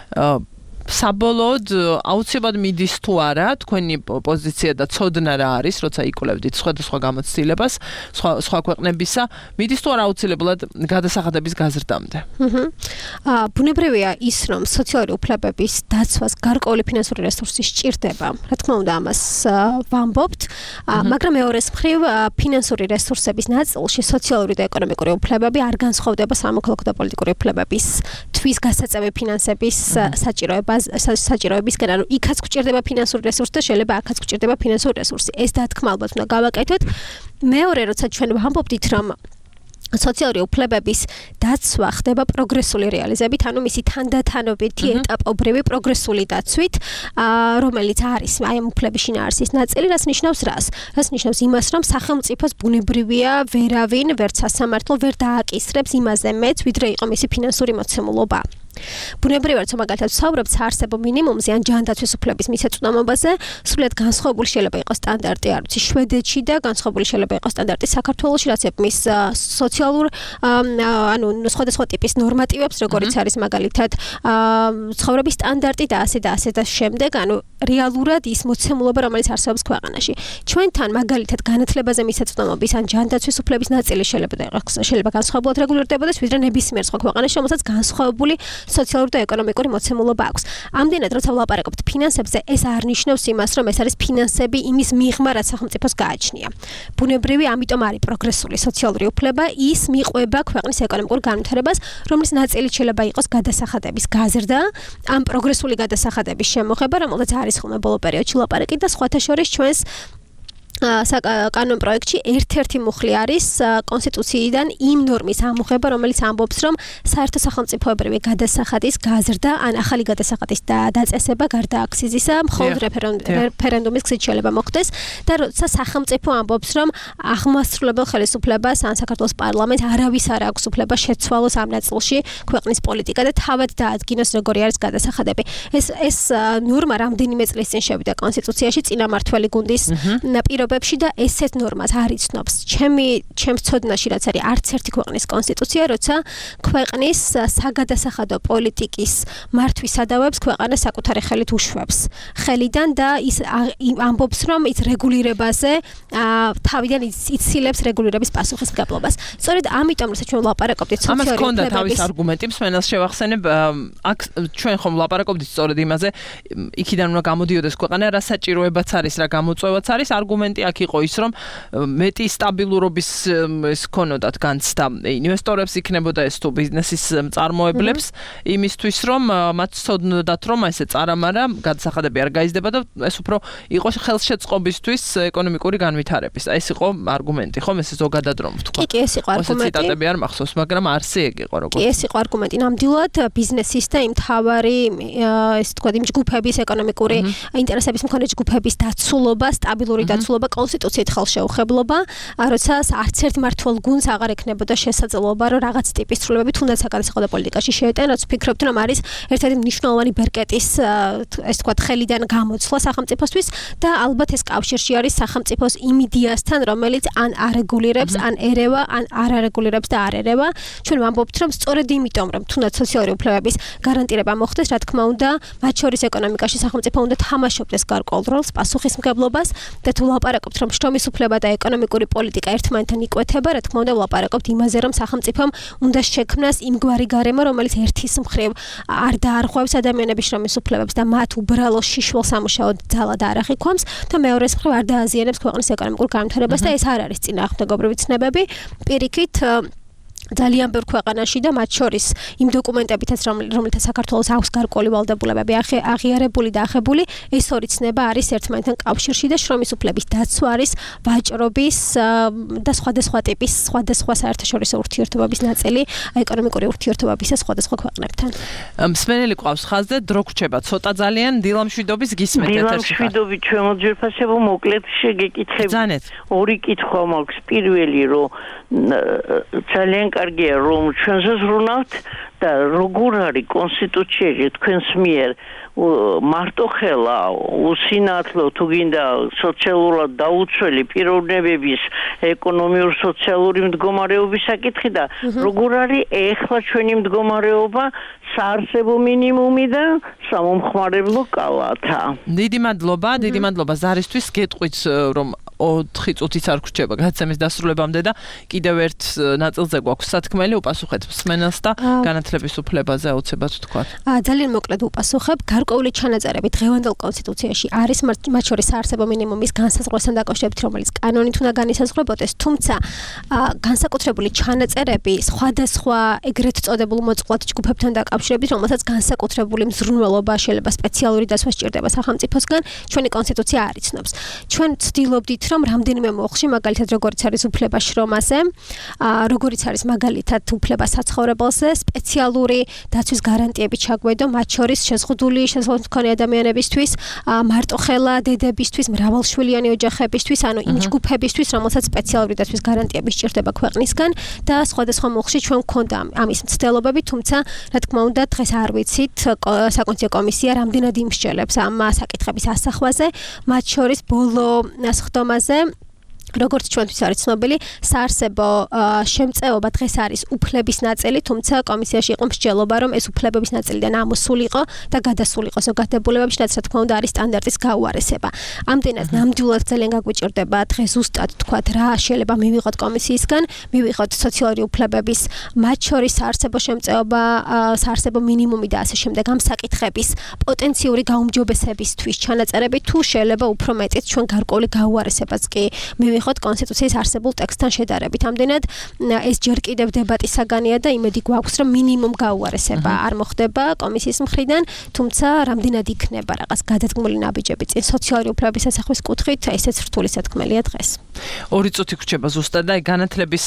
საბოლოოდ აუცილებლად მიდის თუ არა თქვენი პოზიცია და ცოდნა რა არის, როცა იკვლევდით სხვადასხვა გამოცდილებას სხვა ქვეყნებისა, მიდის თუ არა აუცილებლად გადასახადების გაზრდამდე. ბუნებრივია ის, რომ სოციალური უფლებების დაცვას გარკვეული ფინანსური რესურსი სჭირდება. რა თქმა უნდა, ამას ვამბობთ, მაგრამ მეორეს მხრივ ფინანსური რესურსების ნაწილში სოციალური და ეკონომიკური უფლებები არ განსხვავდება სამოქალაქო და პოლიტიკური უფლებების თვის გასაწევი ფინანსების საჭიროებისგან, ანუ იქაც გვჭირდება ფინანსური რესურსი და შეიძლება აქაც გვჭირდება ფინანსური რესურსი. ეს დათქმალბად უნდა გავაკეთოთ. მეორე, როცა ჩვენ ვამბობთ, რომ სოციალური უფლებების დაცვა ხდება პროგრესული რეალიზებით, ანუ მისი თანდათანობითი ეტაპობრივი პროგრესული დაცვით, რომელიც არის აი ამ უფლების შინაარსის ნაწილი, რაც ნიშნავს რას? რაც ნიშნავს იმას, რომ სახელმწიფოს ბუნებრივია ვერავინ, ვერც სასამართლო ვერ დააკისრებს იმაზე მეც, ვიდრე იყო მისი ფინანსური მოცემულობა. ბუნებრივია, რომ მაგალითად ვსაუბრობთ საარსებო მინიმუმზე ან ჯანდაცვის უფლების მისაწვდომობაზე, სრულიად განსხვავებული შეიძლება იყოს სტანდარტი, არ ვიცი, შვედეთში და განსხვავებული შეიძლება იყოს სტანდარტი საქართველოში, რაც ემის სოციალურ, ანუ სხვადასხვა ტიპის ნორმატივებს, როგორიც არის მაგალითად ცხოვრების სტანდარტი და ასე და ასე და შემდეგ, ანუ რეალურად ის მოცემულობა, რომელიც არსებობს ქვეყანაში. ჩვენთან მაგალითად განათლებაზე მისაწვდომობის ან ჯანდაცვის უფლების ნაწილი შეიძლება განსხვავებულად რეგულირდებოდეს, ვიდრე ნებისმიერ სხვა ქვეყანაში, რომელსაც განსხვავებული სოციალური და ეკონომიკური მოცემულობა აქვს. ამდენად, როცა ვლაპარაკობთ ფინანსებზე, ეს არ ნიშნავს იმას, რომ ეს არის ფინანსები იმის მიღმა, რაც სახელმწიფოს გააჩნია. ბუნებრივი, ამიტომ არის პროგრესული სოციალური უფლება, ის მიყვება ქვეყნის ეკონომიკურ განვითარებას, რომლის ნაწილი შეიძლება იყოს გადასახადების გაზრდა, ამ პროგრესული გადასახადების შემოღება, რომელზეც არის ხოლმე ბოლო პერიოდში ლაპარაკი და სხვათა შორის ჩვენს კანონ პროექტში ერთ-ერთი მუხლი არის კონსტიტუციიდან იმ ნორმის ამოღება, რომელიც ამბობს, რომ საერთო სახელმწიფოებრივი გადასახადის გაზრდა ან ახალი გადასახადის დაწესება გარდა აქციზისა მხოლოდ რეფერენდუმის გზით შეიძლება მოხდეს და როცა სახელმწიფო ამბობს, რომ აღმასრულებელ ხელისუფლებას ან საქართველოს პარლამენტს არავის არ აქვს უფლება შეცვალოს ამ ნაწილში ქვეყნის პოლიტიკა და თავად დაადგინოს, როგორი არის გადასახადები. ეს ნორმა რამდენიმე წლის წინ შევიდა კონსტიტუციაში წინამართველი გუნდის პირობებში და ესეთ ნორმას არ იცნობს. ჩემს ცოდნაში რაც არის არც ერთი ქვეყნის კონსტიტუცია, როცა ქვეყნის საგადასახადო პოლიტიკის მართვის სადავებს ქვეყანა საკუთარი ხელით უშვებს. ხელიდან და ის ამბობს, რომ ის რეგულირებაზე თავიდან იცილებს რეგულირების პასუხისმგებლობას. სწორედ ამიტომ, როცა ჩვენ ვლაპარაკობთ ამას ჰქონდა თავის არგუმენტი, მსმენელს შევახსენებ, აქ ჩვენ ხომ ვლაპარაკობთ სწორედ იმაზე, იქიდან უნდა გამოდიოდეს ქვეყანა, რა საჭიროებაც არის, რა გამოწვევაც არის. არგუმენტი აქ იყო ის, რომ მეტი სტაბილურობის ეს ქონოდათ განცდა ინვესტორებს იქნებოდა ეს თუ ბიზნესის წარმოებლებს, იმისთვის რომ მათ ცოდნოდათ, რომ ესე წარამარა გადასახადები არ გაიზრდება და ეს უფრო იყო ხელშეწყობისთვის ეკონომიკური განვითარების. ეს იყო არგუმენტი, ხომ ესე ზოგადად რომ ვთქვა. კი, ეს იყო არგუმენტი. ციტატები არ მახსოვს, მაგრამ არსი ეგ იყო როგორც. კი, ეს იყო არგუმენტი. ნამდვილად ბიზნესის და იმ თავარი ეს თქვა იმ ჯგუფების ეკონომიკური ინტერესების მქონე ჯგუფების დაცულობა, სტაბილური დაცულობა კონსტიტუციით ხელშეუხებლობა, როცა არც ერთ მმართველ გუნდს აღარ ექნებოდა შესაძლებლობა, რომ რაღაც ტიპის ცვლილებები თუნდაც საგადასახადო პოლიტიკაში შეეტანა, რაც ვფიქრობთ, რომ არის ერთ-ერთი მნიშვნელოვანი ბერკეტის ეს თქვა ხელიდან გამოცვლა სახელმწიფოსთვის და ალბათ ეს კავშირში არის სახელმწიფოს იმ იდეასთან, რომელიც ან არეგულირებს, ან ერევა, ან არ არეგულირებს და არ ერევა. ჩვენ ვამბობთ, რომ სწორედ იმიტომ, რომ თუნდაც სოციალური უფლებების გარანტირება მოხდეს, რა თქმა უნდა, მათ შორის ეკონომიკაში სახელმწიფო უნდა თამაშობდეს გარკვეულ როლს, პასუხისმგებლობას და თუ ვლაპარაკობთ, რომ შრომის უფლება და ეკონომიკური პოლიტიკა ერთმანეთთან იკვეთება, რა თქმა უნდა, ვლაპარაკობთ იმაზე, რომ სახელმწიფომ უნდა შექმნას იმგვარი გარემო, რომელიც ერთის მხრივ არ დაარღვევს ადამიანების შრომის უფლებებს და მათ უბრალო შიშველ სამუშაოდ ძალად არ აღიქვამს და მეორეს მხრივ არ დააზიანებს ქვეყნის ეკონომიკურ განვითარებას და ეს არ არის წინააღმდეგობრივი ცნებები. პირიქით ძალიან ბევრ ქვეყანაში და მათ შორის იმ დოკუმენტებითაც რომელთა საქართველოს აქვს გარკვეული ვალდებულებები აღიარებული და ახებული, ეს ორი ცნება არის ერთმანეთთან კავშირში და შრომის უფლების დაცვა არის ვაჭრობის და სხვადასხვა ტიპის სხვადასხვა საერთაშორისო ურთიერთობების ნაწილი ეკონომიკური ურთიერთობების სხვადასხვა ქვეყნებთან. მსმენელი ყავს ხაზზე, დრო გრჩება ცოტა ძალიან დილამშვიდობის გისმენთ ეთერში. დილამშვიდობით შემოძვირფასებო მოკლედ შეგეკითხები. ბრძანეთ. ორი კითხვა მაქვს. პირველი, რომ ძალიან კარგია რომ ჩვენზე ზრუნავთ და როგორ არის კონსტიტუციაში თქვენს მიერ მარტო ხელა უსინათლო თუ გინდა სოციალურად დაუცველი პიროვნებების ეკონომიურ-სოციალური მდგომარეობის საკითხი და როგორ არის ეხლა ჩვენი მდგომარეობა საარსებო მინიმუმიდან სამომხმარებლო კალათა. დიდი მადლობა ზარისთვის გეტყვით რომ 4 წუთიც არ გრჩება გადაცემის დასრულებამდე და კიდევ ერთ ნაწილზე გვაქვს სათქმელი უპასუხეთ მსმენელს და განათლების უფლებაზე აუცილებლად ვთქვათ. ძალიან მოკლედ უპასუხებ. გარკვეული ჩანაწერები დღევანდელ კონსტიტუციაში არის მათ შორის საარსებო მინიმუმის განსაზღვრასთან დაკავშირებით, რომელიც კანონით უნდა განისაზღვრებოდეს, თუმცა განსაკუთრებული ჩანაწერები სხვადასხვა ეგრეთ წოდებულ მოწყვლად ჯგუფებთან დაკავშირებით, რომელსაც განსაკუთრებული მზრუნველობა შეიძლება სპეციალური დაცვა სჭირდება სახელმწიფოსგან, ჩვენი კონსტიტუცია არ იცნობს. ჩვენ ვცდილობდით რომ რამდენიმე მოხში, მაგალითად როგორიც არის უფლება შრომაზე, როგორიც არის მაგალითად უფლება საცხოვრებელზე, სპეციალური დაცვის გარანტიები ჩაგვედო, მათ შორის შეზღუდული შესაძლებლობით მქონე ადამიანებისთვის, მარტოხელა დედებისთვის, მრავალშვილიანი ოჯახებისთვის, ანუ იმ ჯგუფებისთვის, რომელსაც სპეციალური დაცვის გარანტიები სჭირდება ქვეყნისგან და სხვადასხვა მოხში ჩვენ გვქონდა ამის მცდელობები, თუმცა რა თქმა უნდა დღეს არ ვიცით საკონსტიტუციო კომისია რამდენად იმსჯელებს ამ საკითხების ასახვაზე, მათ შორის ბოლო სხდომაზე როგორც ჩვენთვის არის ცნობილი, საარსებო შემწეობა დღეს არის უფლების ნაწილი, თუმცა კომისიაში იყო მსჯელობა, რომ ეს უფლებების ნაწილიდან ამოსულიყო და გადასულიყო ზოგად დებულებებში, რაც რა თქმა უნდა არის სტანდარტის გაუარესება. ამდენად ნამდვილად ძალიან გაგვიჭირდება დღეს ზუსტად თქვათ რა შეიძლება მივიღოთ კომისიისგან, მივიღოთ სოციალური უფლებების, მათ შორის საარსებო შემწეობა, საარსებო მინიმუმი და ასე შემდეგ ამ საკითხების პოტენციური გაუმჯობესებისთვის ჩანაწერები თუ შეიძლება უფრო მეტიც ჩვენ გარკვეული გაუარესებაც კი მივიღოთ კონსტიტუციის არსებულ ტექსტთან შედარებით. ამდენად ეს ჯერ კიდევ დებატის საგანია და იმედი გვაქვს, რომ მინიმუმ გაუარესება არ მოხდება კომისიის მხრიდან, თუმცა რამდენად იქნება რაღაც გადადგმული ნაბიჯები წინ სოციალური უფლებების სასახვის კუთხით, ესეც რთული სათქმელია დღეს. 2 წუთი გრჩება ზუსტად და განათლების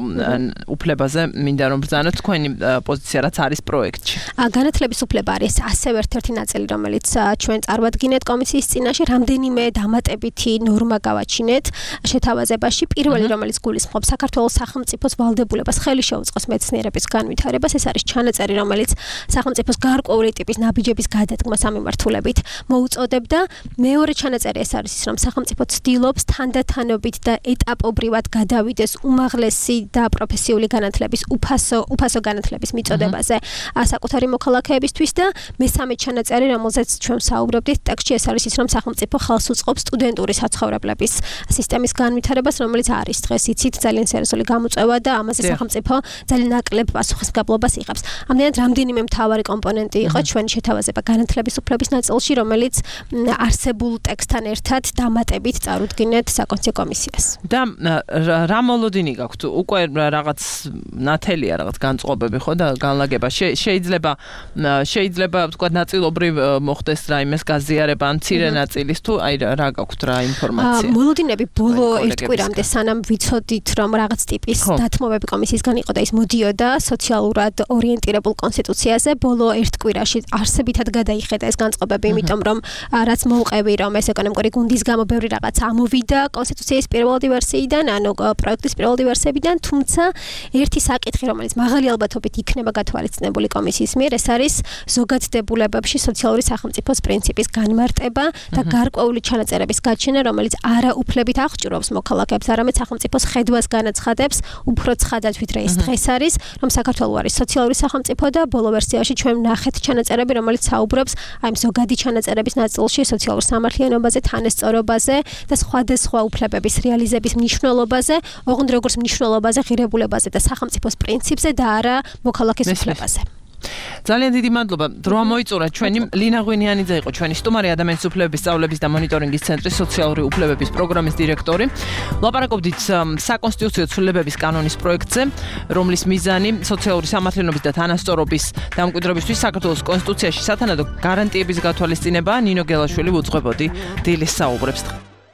უფლებაზე მინდა რომ ბრძანოთ თქვენი პოზიცია რაც არის პროექტში. განათლების უფლება არის ასევე ერთ-ერთი ნაწილი, რომელიც ჩვენ წარვადგინეთ კომისიის წინაშე, რამდენიმე დამატებითი ნორმა გავაჩინეთ. შეთავაზებაში პირველი რომელიც გულისხმობს საქართველოს სახელმწიფოს ვალდებულებას ხელი შეუწყოს მეცნიერების განვითარებას ეს არის ჩანაწერი რომელიც სახელმწიფოს გარკვეული ტიპის ნაბიჯების გადადგმას ამიმართულებით მოუწოდებდა მეორე ჩანაწერი ეს არის ის რომ სახელმწიფო ცდილობს თანდათანობით და ეტაპობრივად გადავიდეს უმაღლესი და პროფესიული განათლების უფასო განათლების მიწოდებაზე საკუთარი მოქალაქეებისთვის და მესამე ჩანაწერი რომელზეც ჩვენ საუბრობდით ტექსტში ეს არის ის რომ სახელმწიფო ხელს უწყობს სტუდენტური საცხოვრებლების სისტემის განვითარებას რომელიც არის დღეს იცით ძალიან სერიოზული გამოწვევა და ამაზე სახელმწიფო ძალიან ნაკლებ პასუხისმგებლობას იღებს ამდენად რამდენიმე მთავარი კომპონენტი იყო ჩვენი შეთავაზება განათლების უფლების ნაწილში რომელიც არსებულ ტექსტთან ერთად დამატებით წარუდგინეთ საკონსტიტუციო კომისიას და რა მოლოდინი გაქვთ უკვე რაღაც ნათელია რაღაც განწყობები ხო და განლაგება შეიძლება თქვა ნაწილობრივ მოხდეს რაიმეს გაზიარება ან მცირე ნაწილის თუ აი რა გაქვთ რა ინფორმაცია მოლოდინები ბოლო ერთ კვირამდე სანამ ვიცოდით რომ რაღაც ტიპის დათმობები კომისიისგან იყო და ის მოდიოდა სოციალურად ორიენტირებულ კონსტიტუციაზე ბოლო ერთ კვირაში არსებითად გადაიხედა ეს განწყობები იმიტომ რომ რაც მოვყევი რომ ეს ეკონომიკური გუნდის გამო ბევრი რაღაც ამოვიდა კონსტიტუციის პირველი ვერსიიდან ანუ პროექტის პირველი ვერსიიდან თუმცა ერთი საკითხი რომელიც მაღალი ალბათობით იქნება გათვალისწინებული კომისიის მიერ ეს არის ზოგადდებულებებში სოციალური სახელმწიფოს პრინციპის განმარტება და გარკვეული ჩანაწერების გაჩენა რომელიც არა უფლებით აღჭურვავს მოქალაქეებს არამედ სახელმწიფოს ხედვას განაცხადებს უფრო ცხადად ვიდრე ის დღეს არის რომ საქართველოს არის სოციალური სახელმწიფო და ბოლო ვერსიაში ჩვენ ვნახეთ ჩანაწერები რომელიც საუბრობს აი ამ ზოგადი ჩანაწერების ნაწილში სოციალურ სამართლიანობაზე თანასწორობაზე და სხვადასხვა უფლებების რეალიზების მნიშვნელობაზე ოღონდ როგორც მნიშვნელობაზე ღირებულებაზე და სახელმწიფოს პრინციპზე და არა მოქალაქის უფლებაზე ძალიან დიდი მადლობა დრო მოიწურა ჩვენი ლინა ღვინიანიძე იყო ჩვენი სტუმარი ადამიანის უფლებების სწავლების და მონიტორინგის ცენტრის სოციალური უფლებების პროგრამის დირექტორი ლაპარაკობდით საკონსტიტუციო ცვლილებების კანონის პროექტზე რომლის მიზანი სოციალური სამართლიანობის და თანასწორობის დამკვიდრებისთვის საქართველოს კონსტიტუციაში სათანადო გარანტიების გათვალისწინებაა ნინო გელაშვილი უძღვებოდი დილის საუბრებს